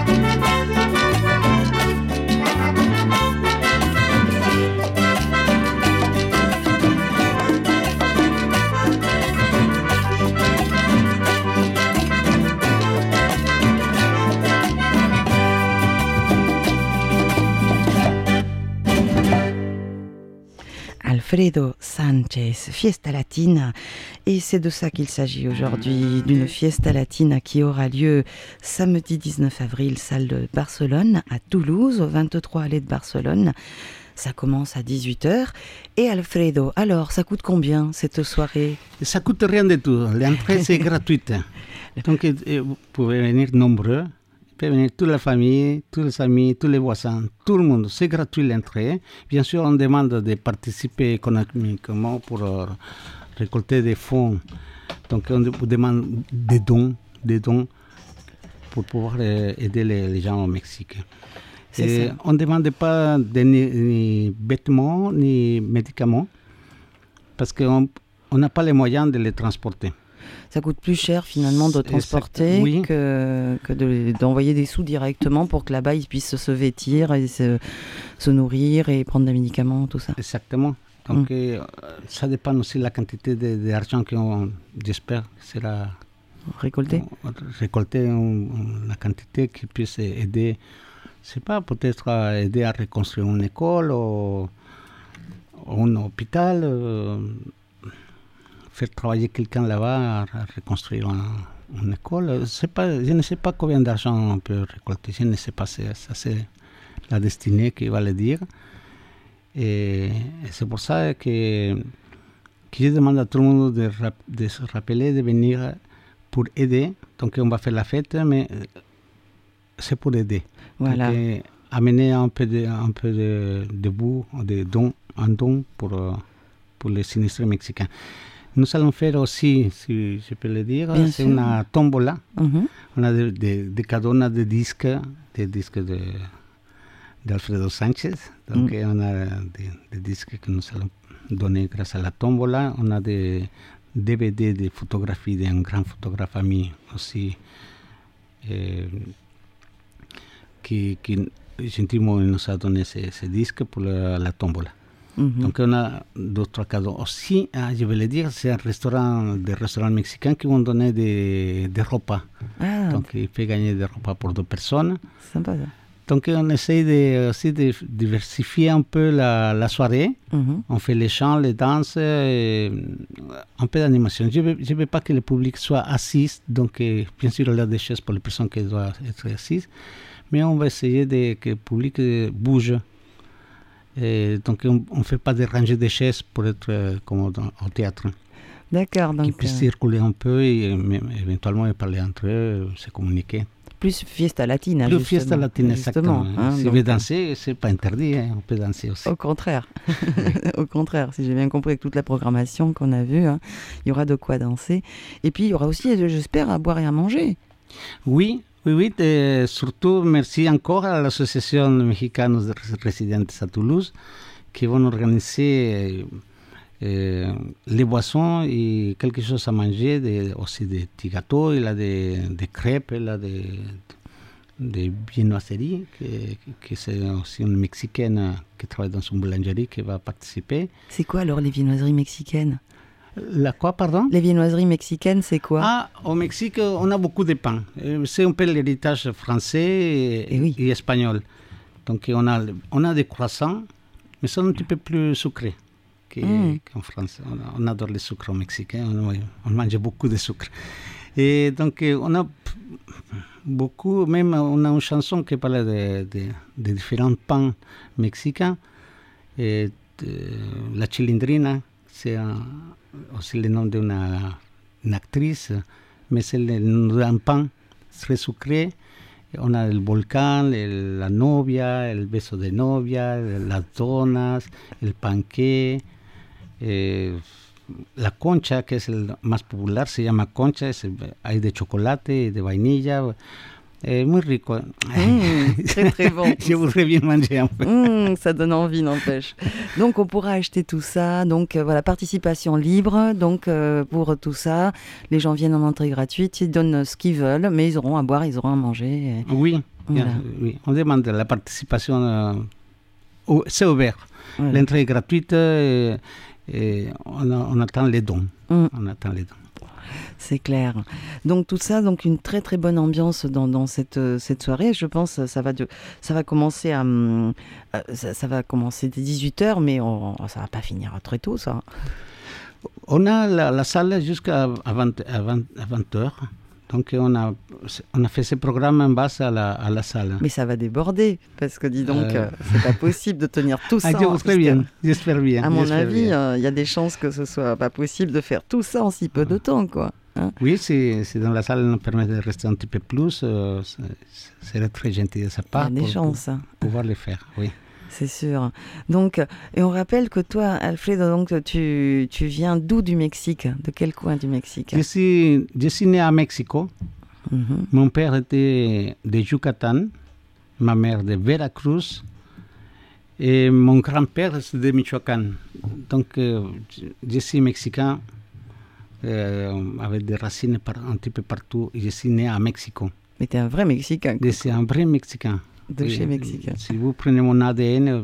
Alfredo Sanchez, Fiesta Latina. Et c'est de ça qu'il s'agit aujourd'hui, d'une Fiesta Latina qui aura lieu samedi dix-neuf avril, salle de Barcelone, à Toulouse, au vingt-trois allée de Barcelone. Ça commence à dix-huit heures. Et Alfredo, alors, ça coûte combien cette soirée? Ça coûte rien du tout. L'entrée, c'est gratuite. Donc, vous pouvez venir nombreux. Vous pouvez venir toute la famille, tous les amis, tous les voisins, tout le monde. C'est gratuit l'entrée. Bien sûr, on demande de participer économiquement pour euh, récolter des fonds. Donc, on vous demande des dons, des dons pour pouvoir euh, aider les, les gens au Mexique. Et on ne demande pas de, ni, ni vêtements, ni médicaments, parce qu'on n'a pas les moyens de les transporter. Ça coûte plus cher finalement de transporter oui. que, que de, d'envoyer des sous directement pour que là-bas ils puissent se vêtir et se, se nourrir et prendre des médicaments, tout ça. Exactement. Donc mm. euh, ça dépend aussi de la quantité de, d'argent qu'on, j'espère, sera récolté. Récolté la quantité qui puisse aider, je sais pas, peut-être à aider à reconstruire une école ou, ou un hôpital. Euh, faire travailler quelqu'un là-bas à reconstruire un, une école. C'est pas, je ne sais pas combien d'argent on peut récolter, je ne sais pas, c'est, ça c'est la destinée qui va le dire. Et, et c'est pour ça que, que je demande à tout le monde de, de se rappeler de venir pour aider. Donc on va faire la fête, mais c'est pour aider. Voilà. Donc, amener un peu de, un peu de, de bout, de don, un don pour, pour les sinistrés mexicains. Nous allons faire aussi, si je peux le dire, Bien c'est sûr. une tombola. Mm-hmm. On a des de, de cadeaux, on a des disques, des disques de, d'Alfredo Sanchez. Donc mm. on a des, des disques que nous allons donner grâce à la tombola. On a des D V D de photographies d'un grand photographe ami aussi, eh, qui, qui gentiment nous a donné ces, ces disques pour la, la tombola. Mm-hmm. Donc on a d'autres cadeaux aussi. Ah, je vais le dire, c'est un restaurant, des restaurants mexicains qui vont donner des, des repas. Ah. Donc il fait gagner des repas pour deux personnes. Sympa ça. Donc on essaye de, aussi de diversifier un peu la, la soirée. Mm-hmm. On fait les chants, les danses, et un peu d'animation. Je ne veux, veux pas que le public soit assis, donc euh, bien sûr il y a des chaises pour les personnes qui doivent être assises, mais on va essayer de, que le public bouge. Et donc on ne fait pas de rangées de chaises pour être euh, comme dans, au théâtre. D'accord. Donc qu'ils puissent euh... circuler un peu et mais, éventuellement parler entre eux, se communiquer. Plus Fiesta Latina. Plus Fiesta Latina, exactement. Hein, si donc... vous voulez danser, c'est pas interdit, hein, on peut danser aussi. Au contraire. Au contraire, si j'ai bien compris avec toute la programmation qu'on a vue, hein, il y aura de quoi danser. Et puis il y aura aussi, j'espère, à boire et à manger. Oui. Oui, oui, et surtout merci encore à l'Association Mexicanos de Residentes à Toulouse qui vont organiser euh, les boissons et quelque chose à manger, de, aussi des petits gâteaux, il y a des, des crêpes, il y a des, des viennoiseries, que, que c'est aussi une Mexicaine qui travaille dans une boulangerie qui va participer. C'est quoi alors les viennoiseries mexicaines ? La quoi, pardon? Les viennoiseries mexicaines, c'est quoi? Ah, au Mexique, on a beaucoup de pain. C'est un peu l'héritage français et, et, oui. et espagnol. Donc on a, on a des croissants, mais sont un petit peu plus sucrés que, mm. qu'en France. On, on adore le sucre au Mexique, hein. on, on mange beaucoup de sucre. Et donc on a beaucoup, même on a une chanson qui parle de, de, de différents pains mexicains. Et de, la Chilindrina, c'est un, aussi le nom d'une une actrice, mais c'est le nom d'un pain très sucré. On a el volcán, el, la novia, el beso de novia, las donas, el panqué, eh, la concha, que es el más popular, se llama concha, es, hay de chocolate y de vainilla. Eh, muy rico. Mmh, très très bon. Je voudrais bien manger un peu. Mmh, ça donne envie, n'empêche. Donc on pourra acheter tout ça. Donc euh, voilà, participation libre. Donc euh, pour tout ça, les gens viennent en entrée gratuite, ils donnent ce qu'ils veulent, mais ils auront à boire, ils auront à manger. Et... Oui, voilà. bien, oui, on demande la participation. Euh, c'est ouvert. Voilà. L'entrée est gratuite et, et on, on attend les dons. Mmh. On attend les dons. C'est clair. Donc tout ça, donc une très très bonne ambiance dans, dans cette, cette soirée. Je pense ça va de, ça va commencer à euh, ça, ça va commencer dès dix-huit heures, mais on, ça va pas finir très tôt, ça. On a la, la salle jusqu'à vingt heures. Donc on a, on a fait ce programme en base à la, à la salle. Mais ça va déborder, parce que dis donc, euh... c'est pas possible de tenir tout ça. Ah, j'espère bien, j'espère bien. À mon avis, il euh, y a des chances que ce soit pas possible de faire tout ça en si peu de temps, quoi. Hein? Oui, si, si dans la salle nous permet de rester un petit peu plus, euh, ce serait très gentil de sa part. Il y a des pour, chances. Pour pouvoir le faire, oui. C'est sûr. Donc, et on rappelle que toi, Alfredo, donc, tu, tu viens d'où du Mexique? De quel coin du Mexique? Je suis, je suis né à Mexico. Mm-hmm. Mon père était de Yucatan, ma mère de Veracruz, et mon grand-père est de Michoacán. Donc, euh, je suis mexicain, euh, avec des racines par, un petit peu partout. Je suis né à Mexico. Mais tu es un vrai Mexicain. Je suis un vrai Mexicain. De chez Mexicain. Si vous prenez mon A D N,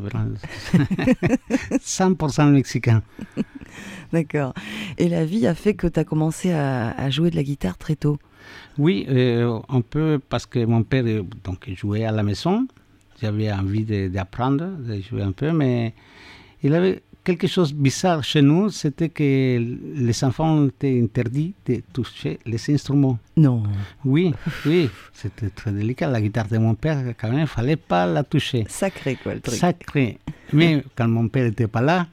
cent pour cent mexicain. D'accord. Et la vie a fait que tu as commencé à, à jouer de la guitare très tôt? Oui, euh, un peu parce que mon père donc, jouait à la maison. J'avais envie de, d'apprendre, de jouer un peu, mais il avait quelque chose de bizarre chez nous, c'était que les enfants étaient interdits de toucher les instruments. Non. Oui, oui, c'était très délicat. La guitare de mon père, quand même, il ne fallait pas la toucher. Sacré, quoi, le truc. Sacré. Mais quand mon père n'était pas là,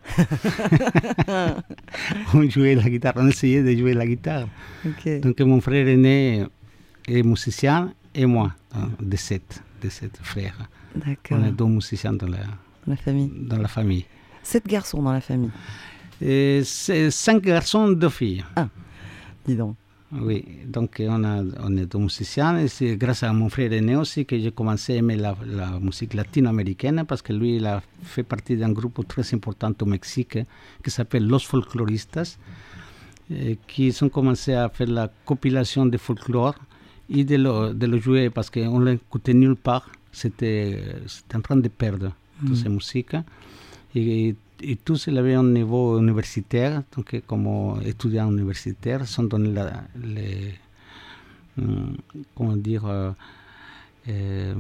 on jouait la guitare, on essayait de jouer la guitare. Okay. Donc mon frère aîné est musicien et moi, de sept, de sept frères. D'accord. On est deux musiciens dans la, la famille. Dans la famille. Sept garçons dans la famille. Et c'est cinq garçons, deux filles. Ah, dis donc. Oui, donc on, a, on est deux musiciens et c'est grâce à mon frère aîné aussi que j'ai commencé à aimer la, la musique latino-américaine parce que lui, il a fait partie d'un groupe très important au Mexique qui s'appelle Los Folkloristas, et qui ont commencé à faire la compilation de folklore et de le, de le jouer parce qu'on ne l'écoutait nulle part. C'était, c'était en train de perdre mm. toutes ces musiques. Et, et tous ils avaient un niveau universitaire, donc comme étudiants universitaires, sont donnés la, les, hum, comment dire, euh, euh,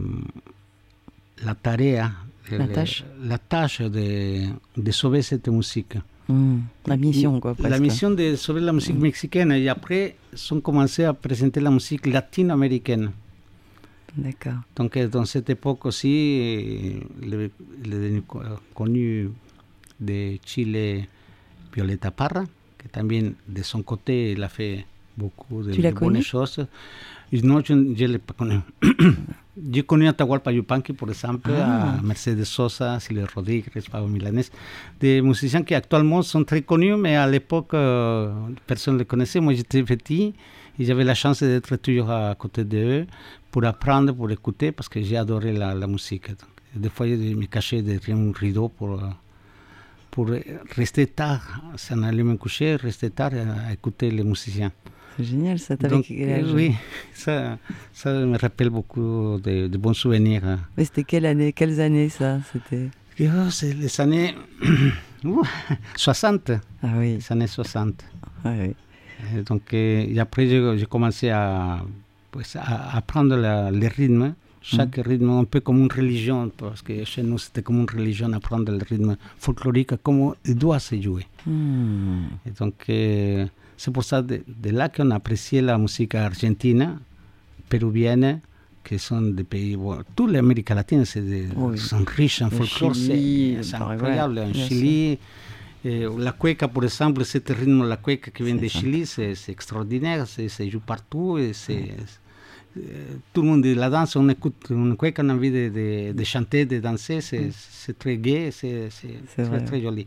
la tarea, la le, tâche, la tâche de, de sauver cette musique. Mmh, la mission, quoi, presque. La mission de sauver la musique mmh. mexicaine. Et après, ils ont commencé à présenter la musique latino-américaine. D'accord. Donc, dans cette époque aussi, le, le connu de Chile, Violeta Parra, qui también, de son côté, il a fait beaucoup de, de bonnes choses. Non, je ne l'ai pas connu. J'ai connu Atahualpa Yupanqui, par exemple, ah. à Mercedes Sosa, Silvio Rodríguez, Pablo Milanés, des musiciens qui actuellement sont très connus, mais à l'époque, euh, personne ne les connaissait. Moi, j'étais petit et j'avais la chance d'être toujours à côté d'eux pour apprendre, pour écouter, parce que j'ai adoré la, la musique. Donc, des fois, je me cachais derrière un rideau pour, pour rester tard, s'en aller me coucher, rester tard à écouter les musiciens. C'est génial, ça, t'avais quel âge? Oui, ça, ça me rappelle beaucoup de, de bons souvenirs. Mais c'était quelle année, quelles années, ça? C'était... Oh, c'est les années soixante. Ah oui. Les années soixante. Ah oui. Et donc, et après, j'ai, j'ai commencé à, pues, à apprendre la, les rythmes. Chaque mm. rythme, un peu comme une religion, parce que chez nous, c'était comme une religion, apprendre le rythme folklorique, comment il doit se jouer. Mm. Et donc, euh, c'est pour ça, de, de là qu'on apprécie la musique argentine, péruvienne, qui sont des pays... Bon, toute l'Amérique latine c'est des, oui. sont riches en folklore, c'est, c'est incroyable. En Chili, et la cueca, par exemple, ce rythme, la cueca qui vient de Chili, c'est, c'est extraordinaire, c'est, c'est joue partout, et c'est... tout le monde dit la danse, on écoute une cueca, on a envie de, de, de chanter, de danser, c'est, mm. c'est très gai, c'est, c'est, c'est très, très joli.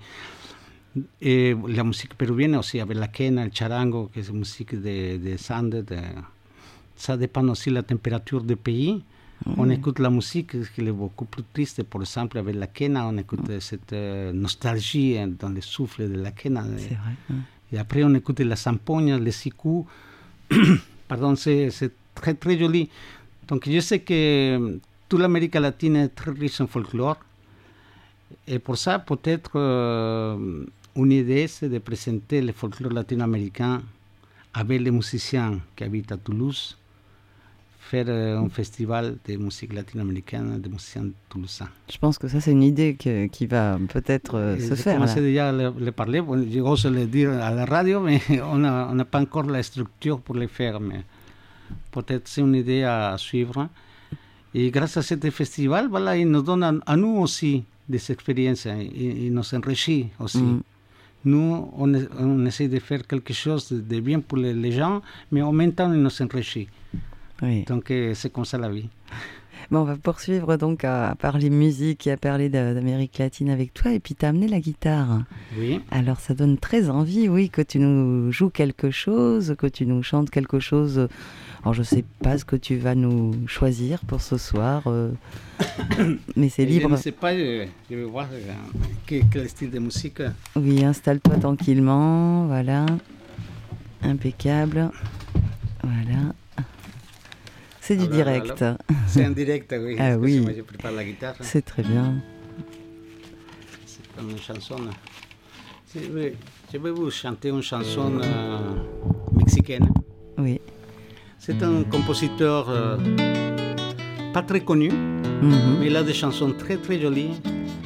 Et la musique péruvienne aussi, avec la quena, le charango, qui est une musique de, de sand, de, ça dépend aussi de la température du pays. Mm. On écoute la musique qui est beaucoup plus triste, par exemple, avec la quena, on écoute mm. cette euh, nostalgie dans le souffle de la quena. C'est vrai. Mm. Et après, on écoute la zampoña, les siku. Pardon, c'est, c'est très très joli. Donc je sais que toute l'Amérique latine est très riche en folklore. Et pour ça, peut-être euh, une idée, c'est de présenter le folklore latino-américain avec les musiciens qui habitent à Toulouse, faire euh, un festival de musique latino-américaine, de musiciens toulousains. Je pense que ça, c'est une idée que, qui va peut-être euh, se faire. J'ai commencé déjà à le, le parler, j'ose le dire à la radio, mais on n'a on pas encore la structure pour le faire. Mais peut-être c'est une idée à suivre. Et grâce à ce festival, voilà, il nous donne à, à nous aussi des expériences, il, il nous enrichit aussi. Mm. Nous, on, on essaie de faire quelque chose de, de bien pour les, les gens, mais en même temps, il nous enrichit. Oui. Donc, euh, c'est comme ça la vie. Bon, on va poursuivre donc à, à parler musique et à parler de, d'Amérique latine avec toi. Et puis, tu as amené la guitare. Oui. Alors, ça donne très envie, oui, que tu nous joues quelque chose, que tu nous chantes quelque chose. Alors, je ne sais pas ce que tu vas nous choisir pour ce soir, euh, mais c'est libre. Je ne sais pas, je, je vais voir euh, quel, quel style de musique. Oui, installe-toi tranquillement, voilà. Impeccable. Voilà. C'est du alors, direct. Alors, c'est en direct, oui. Ah oui. Moi, je prépare la guitare. C'est très bien. C'est comme une chanson. Je vais vous chanter une chanson euh, mexicaine. Oui. C'est un compositeur euh, pas très connu, mm-hmm. mais il a des chansons très très jolies.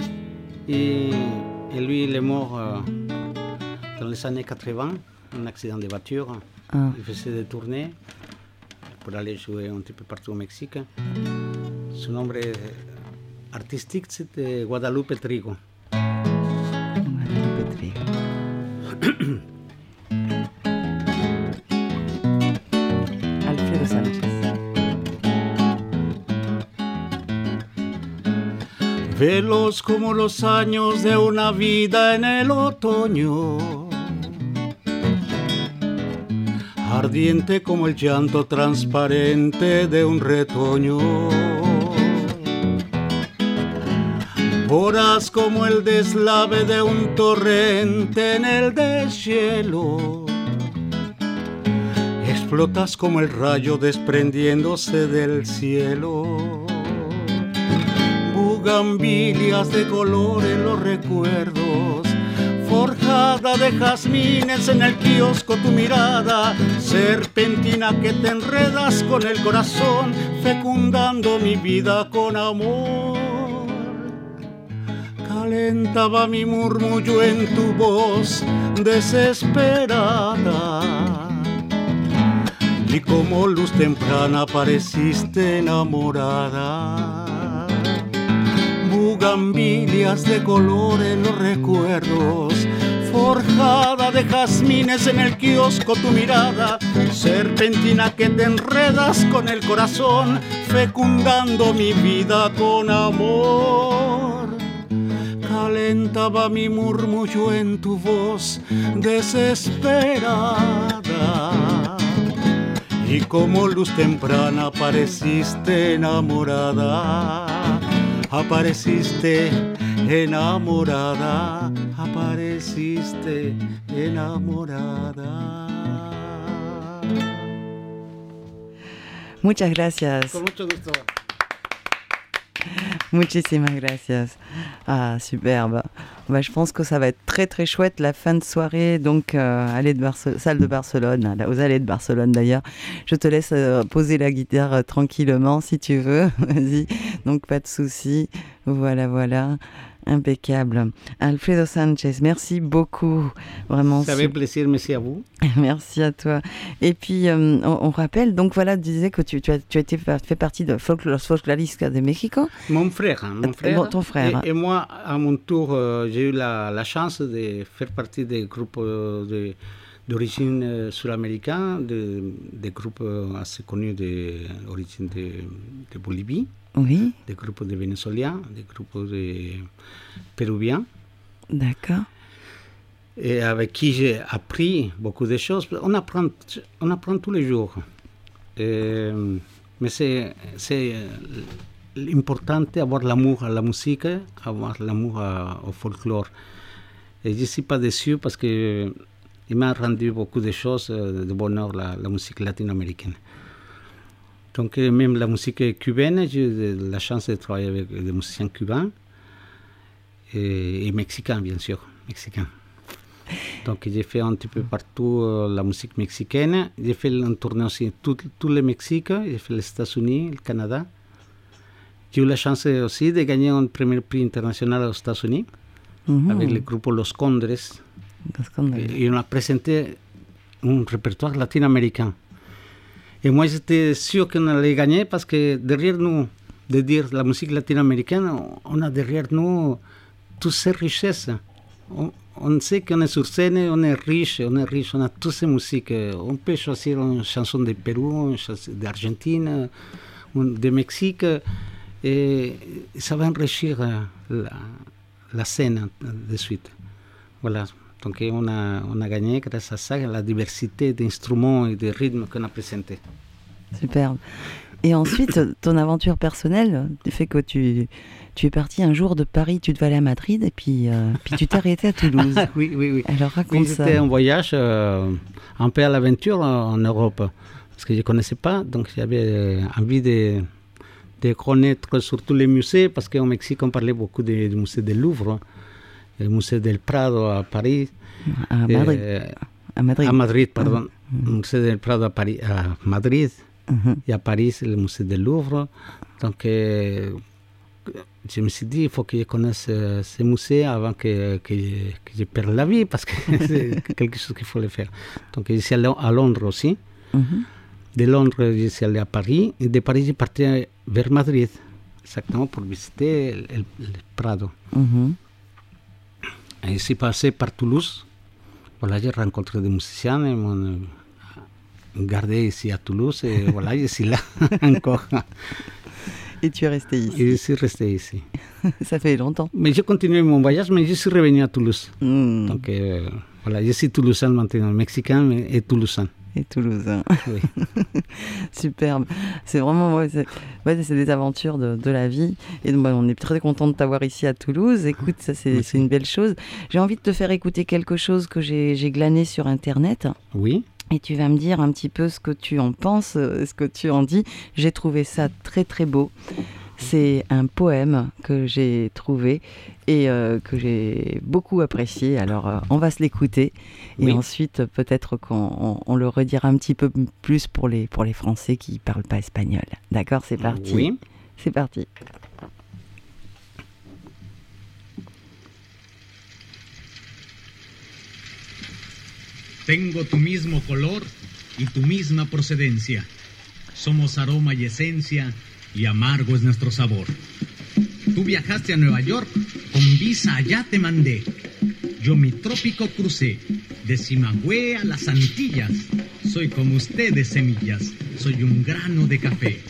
Et, et lui, il est mort euh, dans les années quatre-vingts, un accident de voiture. Ah. Il faisait des tournées pour aller jouer un petit peu partout au Mexique. Son nom artistique, c'était Guadalupe Trigo. Guadalupe Trigo. Alfredo Sánchez. Veloz como los años de una vida en el otoño, ardiente como el llanto transparente de un retoño, voraz como el deslave de un torrente en el deshielo, explotas como el rayo desprendiéndose del cielo, bugambilias de color en los recuerdos, forjada de jazmines en el kiosco tu mirada, serpentina que te enredas con el corazón, fecundando mi vida con amor. Calentaba mi murmullo en tu voz desesperada, y como luz temprana pareciste enamorada. Bugambilias de color en los recuerdos, forjada de jazmines en el kiosco tu mirada, serpentina que te enredas con el corazón, fecundando mi vida con amor. Calentaba mi murmullo en tu voz desesperada, y como luz temprana apareciste enamorada. Apareciste enamorada, apareciste enamorada. Muchas gracias. Con mucho gusto. Muchísimas gracias. Ah, superbe. Bah, je pense que ça va être très très chouette la fin de soirée, donc euh, allée de Barce- salle de Barcelone, aux allées de Barcelone d'ailleurs. Je te laisse euh, poser la guitare euh, tranquillement si tu veux, vas-y, donc pas de souci. Voilà, voilà. Impeccable. Alfredo Sanchez, merci beaucoup. Vraiment. Ça fait plaisir, merci à vous. Merci à toi. Et puis, euh, on, on rappelle, donc voilà, tu disais que tu, tu, as, tu as été fait partie de Folklore Folkloristas de Mexico. Mon frère, hein, mon frère. Bon, ton frère. Et, et moi, à mon tour, euh, j'ai eu la, la chance de faire partie des groupes euh, de, d'origine euh, sud-américaine, de, des groupes euh, assez connus d'origine de, de Bolivie. Oui. Des groupes de Vénézuéliens, des groupes de Péruviens. D'accord. Et avec qui j'ai appris beaucoup de choses. On apprend, on apprend tous les jours. Et, mais c'est, c'est important d'avoir l'amour à la musique, avoir l'amour à, au folklore. Et je ne suis pas déçu parce qu'il m'a rendu beaucoup de choses de bonheur, la, la musique latino-américaine. Donc même la musique cubaine, j'ai eu la chance de travailler avec des musiciens cubains et, et mexicains, bien sûr, mexicains. Donc j'ai fait un petit peu partout euh, la musique mexicaine. J'ai fait une tournée aussi tout, tout le Mexique, j'ai fait les États-Unis, le Canada. J'ai eu la chance aussi de gagner un premier prix international aux États-Unis mm-hmm. avec le groupe Los Condres. Los Condres. Et, et on a présenté un répertoire latino-américain. Et moi, j'étais sûr qu'on allait gagner parce que derrière nous, de dire la musique latino-américaine, on a derrière nous toutes ces richesses. On, on sait qu'on est sur scène, on est riche, on est riche, on a toutes ces musiques. On peut choisir une chanson de Pérou, une chanson d'Argentine, une de Mexique, et ça va enrichir la, la scène de suite. Voilà. Donc on a, on a gagné grâce à ça, à la diversité d'instruments et de rythmes qu'on a présentés. Superbe. Et ensuite, ton aventure personnelle, le fait que tu, tu es parti un jour de Paris, tu devais aller à Madrid, et puis, euh, puis tu t'es arrêté à Toulouse. oui, oui, oui. Alors raconte oui, ça. C'était un voyage euh, un peu à l'aventure en Europe, parce que je ne connaissais pas, donc j'avais envie de, de connaître surtout les musées, parce qu'au Mexique, on parlait beaucoup du musée du Louvre. Le musée del Prado à Paris. À Madrid. Euh, à Madrid. À Madrid, pardon. Mm-hmm. Le musée del Prado à, Paris, à Madrid. Mm-hmm. Et à Paris, le musée du Louvre. Donc, euh, je me suis dit, il faut que je connaisse euh, ces musées avant que, que, que je perde la vie, parce que c'est quelque chose qu'il faut le faire. Donc, je suis allé à Londres aussi. Mm-hmm. De Londres, je suis allé à Paris. Et de Paris, je partais vers Madrid, exactement pour visiter le, le Prado. Mm-hmm. Et je suis passé par Toulouse. Voilà, j'ai rencontré des musiciens et m'ont gardé ici à Toulouse. Et voilà, je suis là encore. Et tu es resté ici. Et je suis resté ici. Ça fait longtemps. Mais j'ai continué mon voyage, mais je suis revenu à Toulouse. Mm. Donc euh, voilà, je suis toulousain maintenant, mexicain et toulousain. Et toulousain. Oui. Superbe. C'est vraiment, ouais, c'est, ouais, c'est des aventures de, de la vie. Et donc, bah, on est très content de t'avoir ici à Toulouse. Écoute, ça, c'est, c'est une belle chose. J'ai envie de te faire écouter quelque chose que j'ai, j'ai glané sur Internet. Oui. Et tu vas me dire un petit peu ce que tu en penses, ce que tu en dis. J'ai trouvé ça très, très beau. C'est un poème que j'ai trouvé et euh, que j'ai beaucoup apprécié. Alors, euh, on va se l'écouter. Et oui. Ensuite, peut-être qu'on on, on le redira un petit peu plus pour les, pour les Français qui ne parlent pas espagnol. D'accord, c'est parti. Oui. C'est parti. Tengo tu mismo color y tu misma procedencia. Somos aroma y esencia, y amargo es nuestro sabor. Tú viajaste a Nueva York, con visa allá te mandé. Yo mi trópico crucé, de Simagüe a las Antillas. Soy como ustedes semillas, soy un grano de café.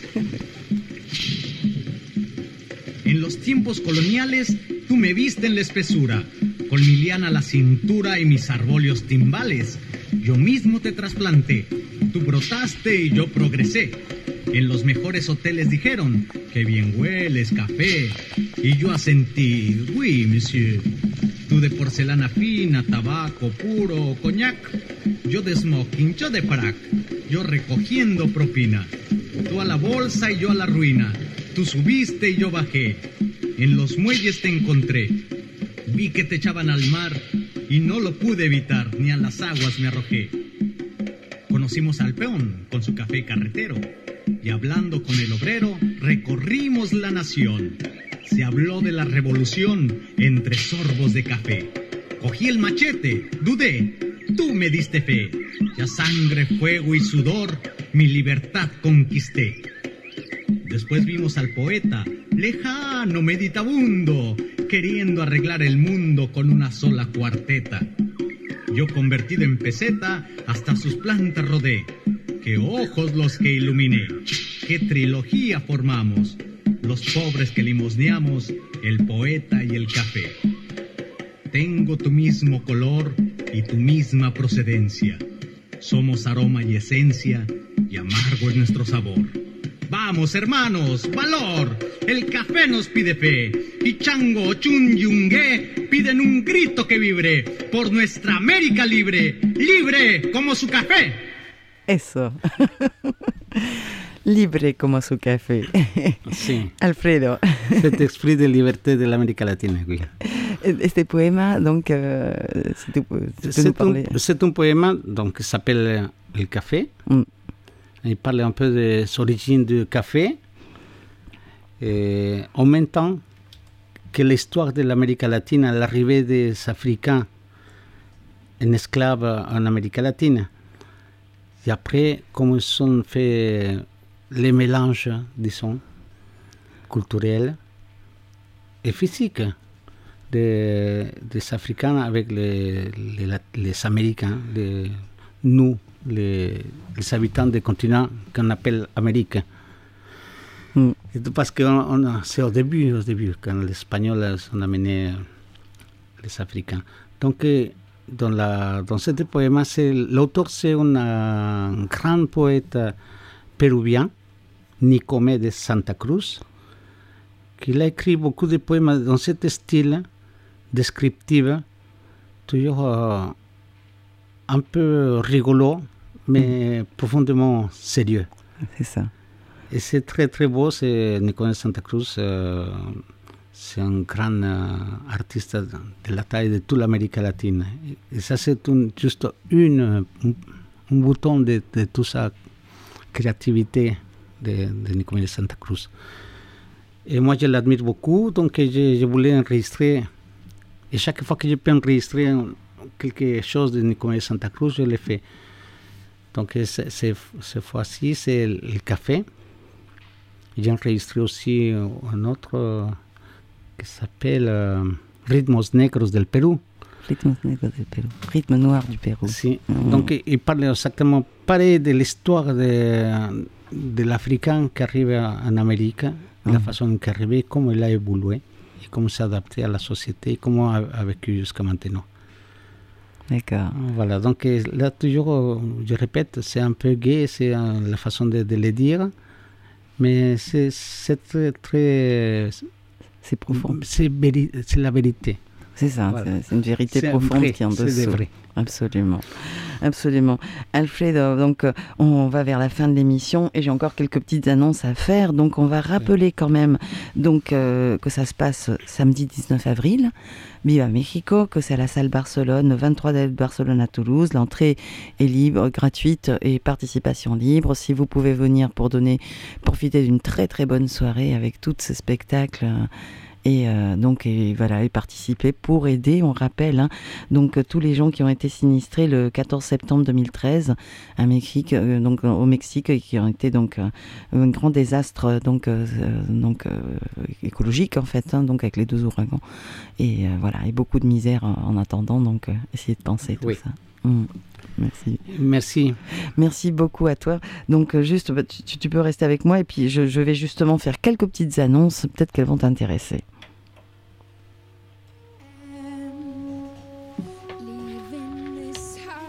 En los tiempos coloniales, tú me viste en la espesura, con mi liana a la cintura y mis arbóleos timbales. Yo mismo te trasplanté, tú brotaste y yo progresé. En los mejores hoteles dijeron, que bien hueles, café. Y yo asentí, oui, monsieur. Tú de porcelana fina, tabaco puro, coñac. Yo de smoking, yo de frac. Yo recogiendo propina. Tú a la bolsa y yo a la ruina. Tú subiste y yo bajé. en los muelles te encontré. Vi que te echaban al mar y no lo pude evitar, ni a las aguas me arrojé. Conocimos al peón con su café carretero y hablando con el obrero recorrimos la nación. Se habló de la revolución entre sorbos de café. Cogí el machete, dudé, tú me diste fe. Ya sangre, fuego y sudor, mi libertad conquisté. Después vimos al poeta, lejano, meditabundo, queriendo arreglar el mundo con una sola cuarteta. Yo convertido en peseta, hasta sus plantas rodé. Qué ojos los que iluminé, qué trilogía formamos. Los pobres que limosneamos, el poeta y el café. Tengo tu mismo color y tu misma procedencia. Somos aroma y esencia, y amargo es nuestro sabor. Vamos, hermanos, valor. El café nos pide fe. Y Chango, Chun, Yungue piden un grito que vibre por nuestra América libre. Libre como su café. Eso. Libre como su café. Sí. Alfredo. Cet esprit de liberté de l'Amérique latine, oui. Este poema, donc, euh, si tu peux, tu peux c'est, nous parler. Un, c'est un poème donc, qui s'appelle Le Café. Mm. Il parle un peu de l'origine du café. Et en même temps que l'histoire de l'Amérique latine, l'arrivée des Africains en esclaves en Amérique latine. Et après, comment ils ont fait les mélanges, disons, culturels et physiques des, des Africains avec les, les, les Américains, les, nous, les, les habitants des continents qu'on appelle Amérique. Mm. Et parce que on, on, c'est au début, au début, quand les Espagnols ont amené les Africains. Donc, dans, la, dans ce poème, c'est, l'auteur, c'est un, un grand poète péruvien, Nicomé de Santa Cruz, qui a écrit beaucoup de poèmes dans ce style descriptif, toujours euh, un peu rigolo, mais mm. profondément sérieux. C'est ça. Et c'est très très beau, c'est Nicomé de Santa Cruz, euh, c'est un grand euh, artiste de la taille de toute l'Amérique latine. Et ça, c'est un, juste une, un, un bouton de, de toute sa créativité de, de Nicomé de Santa Cruz. Et moi, je l'admire beaucoup, donc je, je voulais enregistrer. Et chaque fois que je peux enregistrer quelque chose de Nicomé de Santa Cruz, je le fais. Donc, c'est, c'est, cette fois-ci, c'est le café. J'ai enregistré aussi un autre euh, qui s'appelle euh, Ritmos Negros del Pérou. Ritmos Negros del Pérou. Rythme noir du Pérou. Si. Mm. Donc, il parle exactement pareil de l'histoire de, de l'Africain qui arrive en Amérique, mm. la façon dont il est arrivé, comment il a évolué, et comment s'est adapté à la société, et comment il a, a vécu jusqu'à maintenant. D'accord. Voilà, donc là, toujours, je répète, c'est un peu gai, c'est euh, la façon de, de le dire. Mais c'est, c'est très, très... C'est profond. C'est, véri- c'est la vérité. C'est ça, voilà. c'est, c'est une vérité c'est profonde vrai, qui est en dessous. C'est vrai. Absolument. Absolument. Alfredo, donc on va vers la fin de l'émission et j'ai encore quelques petites annonces à faire. Donc on va rappeler quand même donc, euh, que ça se passe samedi dix-neuf avril, Viva Mexico, que c'est à la salle Barcelone, vingt-trois de Barcelone à Toulouse. L'entrée est libre, gratuite et participation libre. Si vous pouvez venir pour donner, profiter d'une très très bonne soirée avec tous ces spectacles. Et euh, donc et voilà et participer pour aider, on rappelle hein, donc tous les gens qui ont été sinistrés le quatorze septembre deux mille treize à Mexique euh, donc au Mexique qui ont été donc euh, un grand désastre donc euh, donc euh, écologique en fait hein, donc avec les deux ouragans et euh, voilà et beaucoup de misère en, en attendant donc euh, essayer de penser tout oui. ça. Mmh. Merci. Merci. Merci beaucoup à toi. Donc juste, bah, tu, tu peux rester avec moi et puis je, je vais justement faire quelques petites annonces, peut-être qu'elles vont t'intéresser.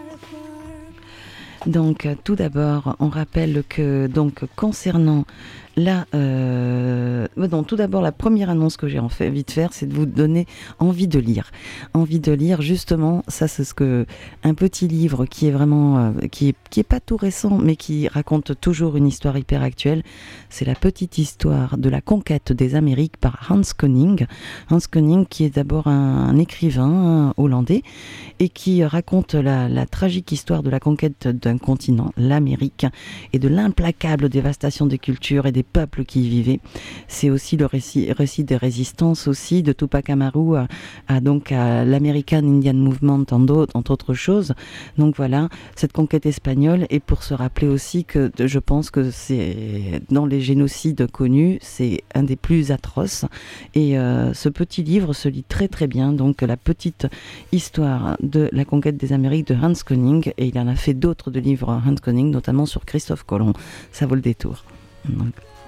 Donc, tout d'abord, on rappelle que, donc, concernant là, euh, non, tout d'abord, la première annonce que j'ai envie de faire, c'est de vous donner envie de lire. Envie de lire, justement, ça c'est ce que un petit livre qui est vraiment, euh, qui est, qui est pas tout récent, mais qui raconte toujours une histoire hyper actuelle. C'est la petite histoire de la conquête des Amériques par Hans Koning. Hans Koning, qui est d'abord un, un écrivain un hollandais et qui raconte la, la tragique histoire de la conquête d'un continent, l'Amérique, et de l'implacable dévastation des cultures et des peuples qui y vivaient. C'est aussi le récit, récit des résistances aussi de Tupac Amaru à, à donc à l'American Indian Movement entre autres choses. Donc voilà, cette conquête espagnole, et pour se rappeler aussi que je pense que c'est dans les génocides connus, c'est un des plus atroces. Et euh, ce petit livre se lit très très bien. Donc la petite histoire de la conquête des Amériques de Hans Koning, et il en a fait d'autres de livres Hans Koning, notamment sur Christophe Colomb. Ça vaut le détour. Donc.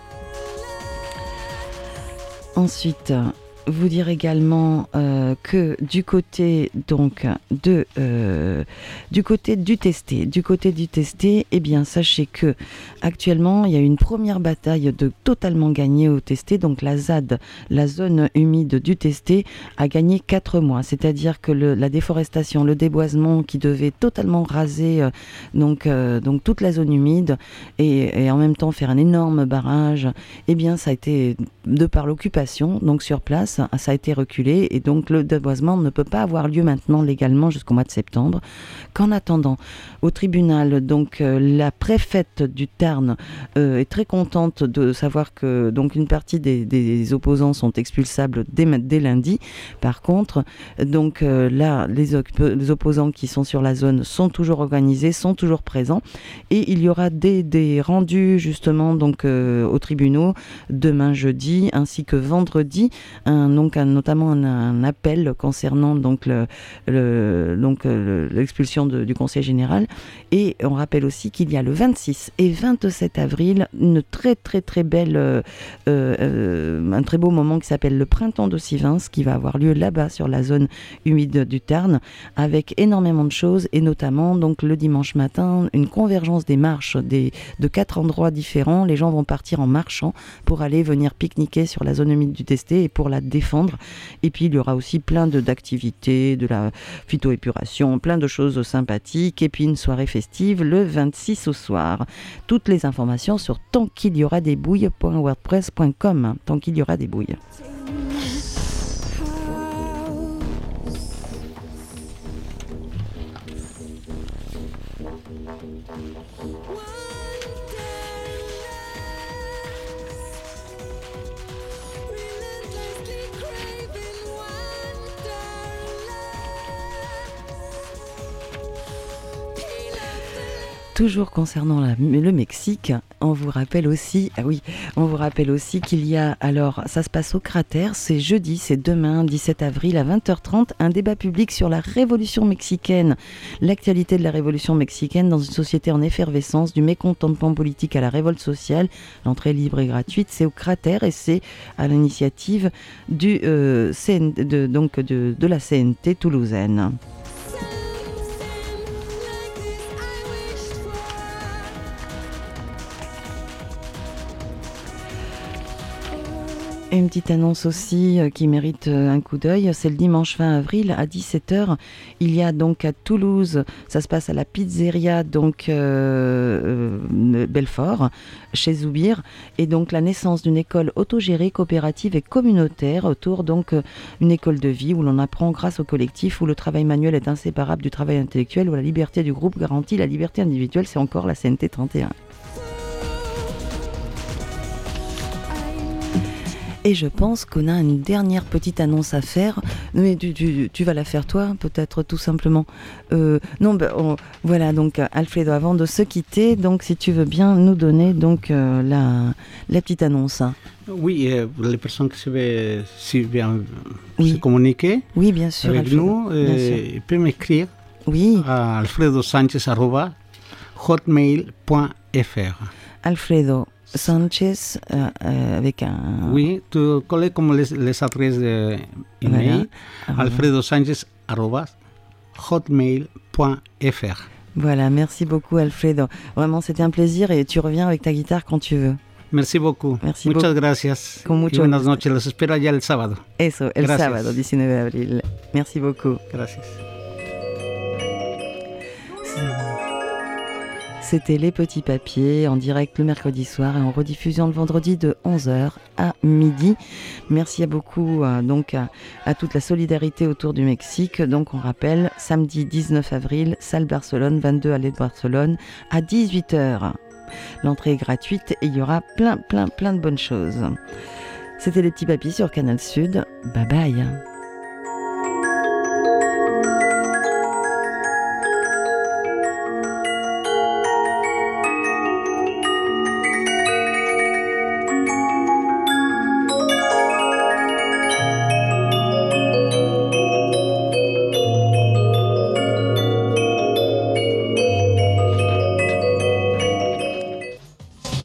Ensuite, vous dire également euh, que du côté donc de euh, du côté du testé, du côté du testé, eh bien sachez que actuellement il y a une première bataille de totalement gagnée au testé. Donc la Z A D, la zone humide du testé, a gagné quatre mois. C'est-à-dire que le, la déforestation, le déboisement qui devait totalement raser euh, donc euh, donc toute la zone humide et, et en même temps faire un énorme barrage, eh bien ça a été de par l'occupation donc sur place. Ça a été reculé et donc le déboisement ne peut pas avoir lieu maintenant légalement jusqu'au mois de septembre. Qu'en attendant, au tribunal, donc euh, la préfète du Tarn euh, est très contente de savoir que donc une partie des, des opposants sont expulsables dès, dès lundi. Par contre, donc euh, là, les, les opposants qui sont sur la zone sont toujours organisés, sont toujours présents, et il y aura des, des rendus justement donc euh, aux tribunaux demain jeudi ainsi que vendredi. Un donc un, notamment un, un appel concernant donc le, le donc le, l'expulsion de, du Conseil général, et on rappelle aussi qu'il y a le vingt-six et vingt-sept avril une très très très belle euh, euh, un très beau moment qui s'appelle le Printemps de Sivins, qui va avoir lieu là-bas sur la zone humide du Tarn, avec énormément de choses, et notamment donc le dimanche matin une convergence des marches des, de quatre endroits différents. Les gens vont partir en marchant pour aller venir pique-niquer sur la zone humide du Testé et pour la défendre. Et puis il y aura aussi plein de, d'activités, de la phytoépuration, plein de choses sympathiques, et puis une soirée festive le vingt-six au soir. Toutes les informations sur tant qu'il y aura des bouilles point wordpress point com. Tant qu'il y aura des bouilles. Toujours concernant la, le Mexique, on vous rappelle aussi, ah oui, on vous rappelle aussi qu'il y a, alors ça se passe au Cratère, c'est jeudi, c'est demain, dix-sept avril à vingt heures trente, un débat public sur la révolution mexicaine, l'actualité de la révolution mexicaine dans une société en effervescence, du mécontentement politique à la révolte sociale. L'entrée libre et gratuite, c'est au Cratère, et c'est à l'initiative du euh, C N, de, donc de, de la C N T toulousaine. Une petite annonce aussi euh, qui mérite euh, un coup d'œil, c'est le dimanche vingt avril à dix-sept heures. Il y a donc à Toulouse, ça se passe à la pizzeria donc euh, euh, Belfort, chez Zoubir, et donc la naissance d'une école autogérée, coopérative et communautaire autour donc euh, une école de vie où l'on apprend grâce au collectif, où le travail manuel est inséparable du travail intellectuel, où la liberté du groupe garantit la liberté individuelle. C'est encore la C N T trente et un. Et je pense qu'on a une dernière petite annonce à faire, mais tu, tu, tu vas la faire toi, peut-être tout simplement. Euh, non, ben, on, voilà, donc Alfredo, avant de se quitter, donc si tu veux bien nous donner donc euh, la, la petite annonce. Oui, euh, les personnes qui veulent, si veulent oui. se communiquer oui, bien sûr, avec Alfredo, nous, euh, ils peuvent m'écrire oui. à alfredo sanchez arobase hotmail point f r. Alfredo Sanchez euh, euh, avec un... Oui, tu colles comme les, les adresses de email, voilà. alfredo sanchez arobase hotmail point f r. Voilà, merci beaucoup Alfredo. Vraiment, c'était un plaisir, et tu reviens avec ta guitare quand tu veux. Merci beaucoup. Merci Muchas beaucoup. gracias. Con mucho y buenas gusto. noches. Los espero allá el sábado. Eso, el Gracias. sábado diecinueve de abril. Merci beaucoup. Gracias. C'était Les Petits Papiers en direct le mercredi soir et en rediffusion le vendredi de onze heures à midi. Merci à beaucoup euh, donc à, à toute la solidarité autour du Mexique. Donc on rappelle, samedi dix-neuf avril, salle Barcelone, vingt-deux allée de Barcelone à dix-huit heures. L'entrée est gratuite et il y aura plein plein plein de bonnes choses. C'était Les Petits Papiers sur Canal Sud. Bye bye.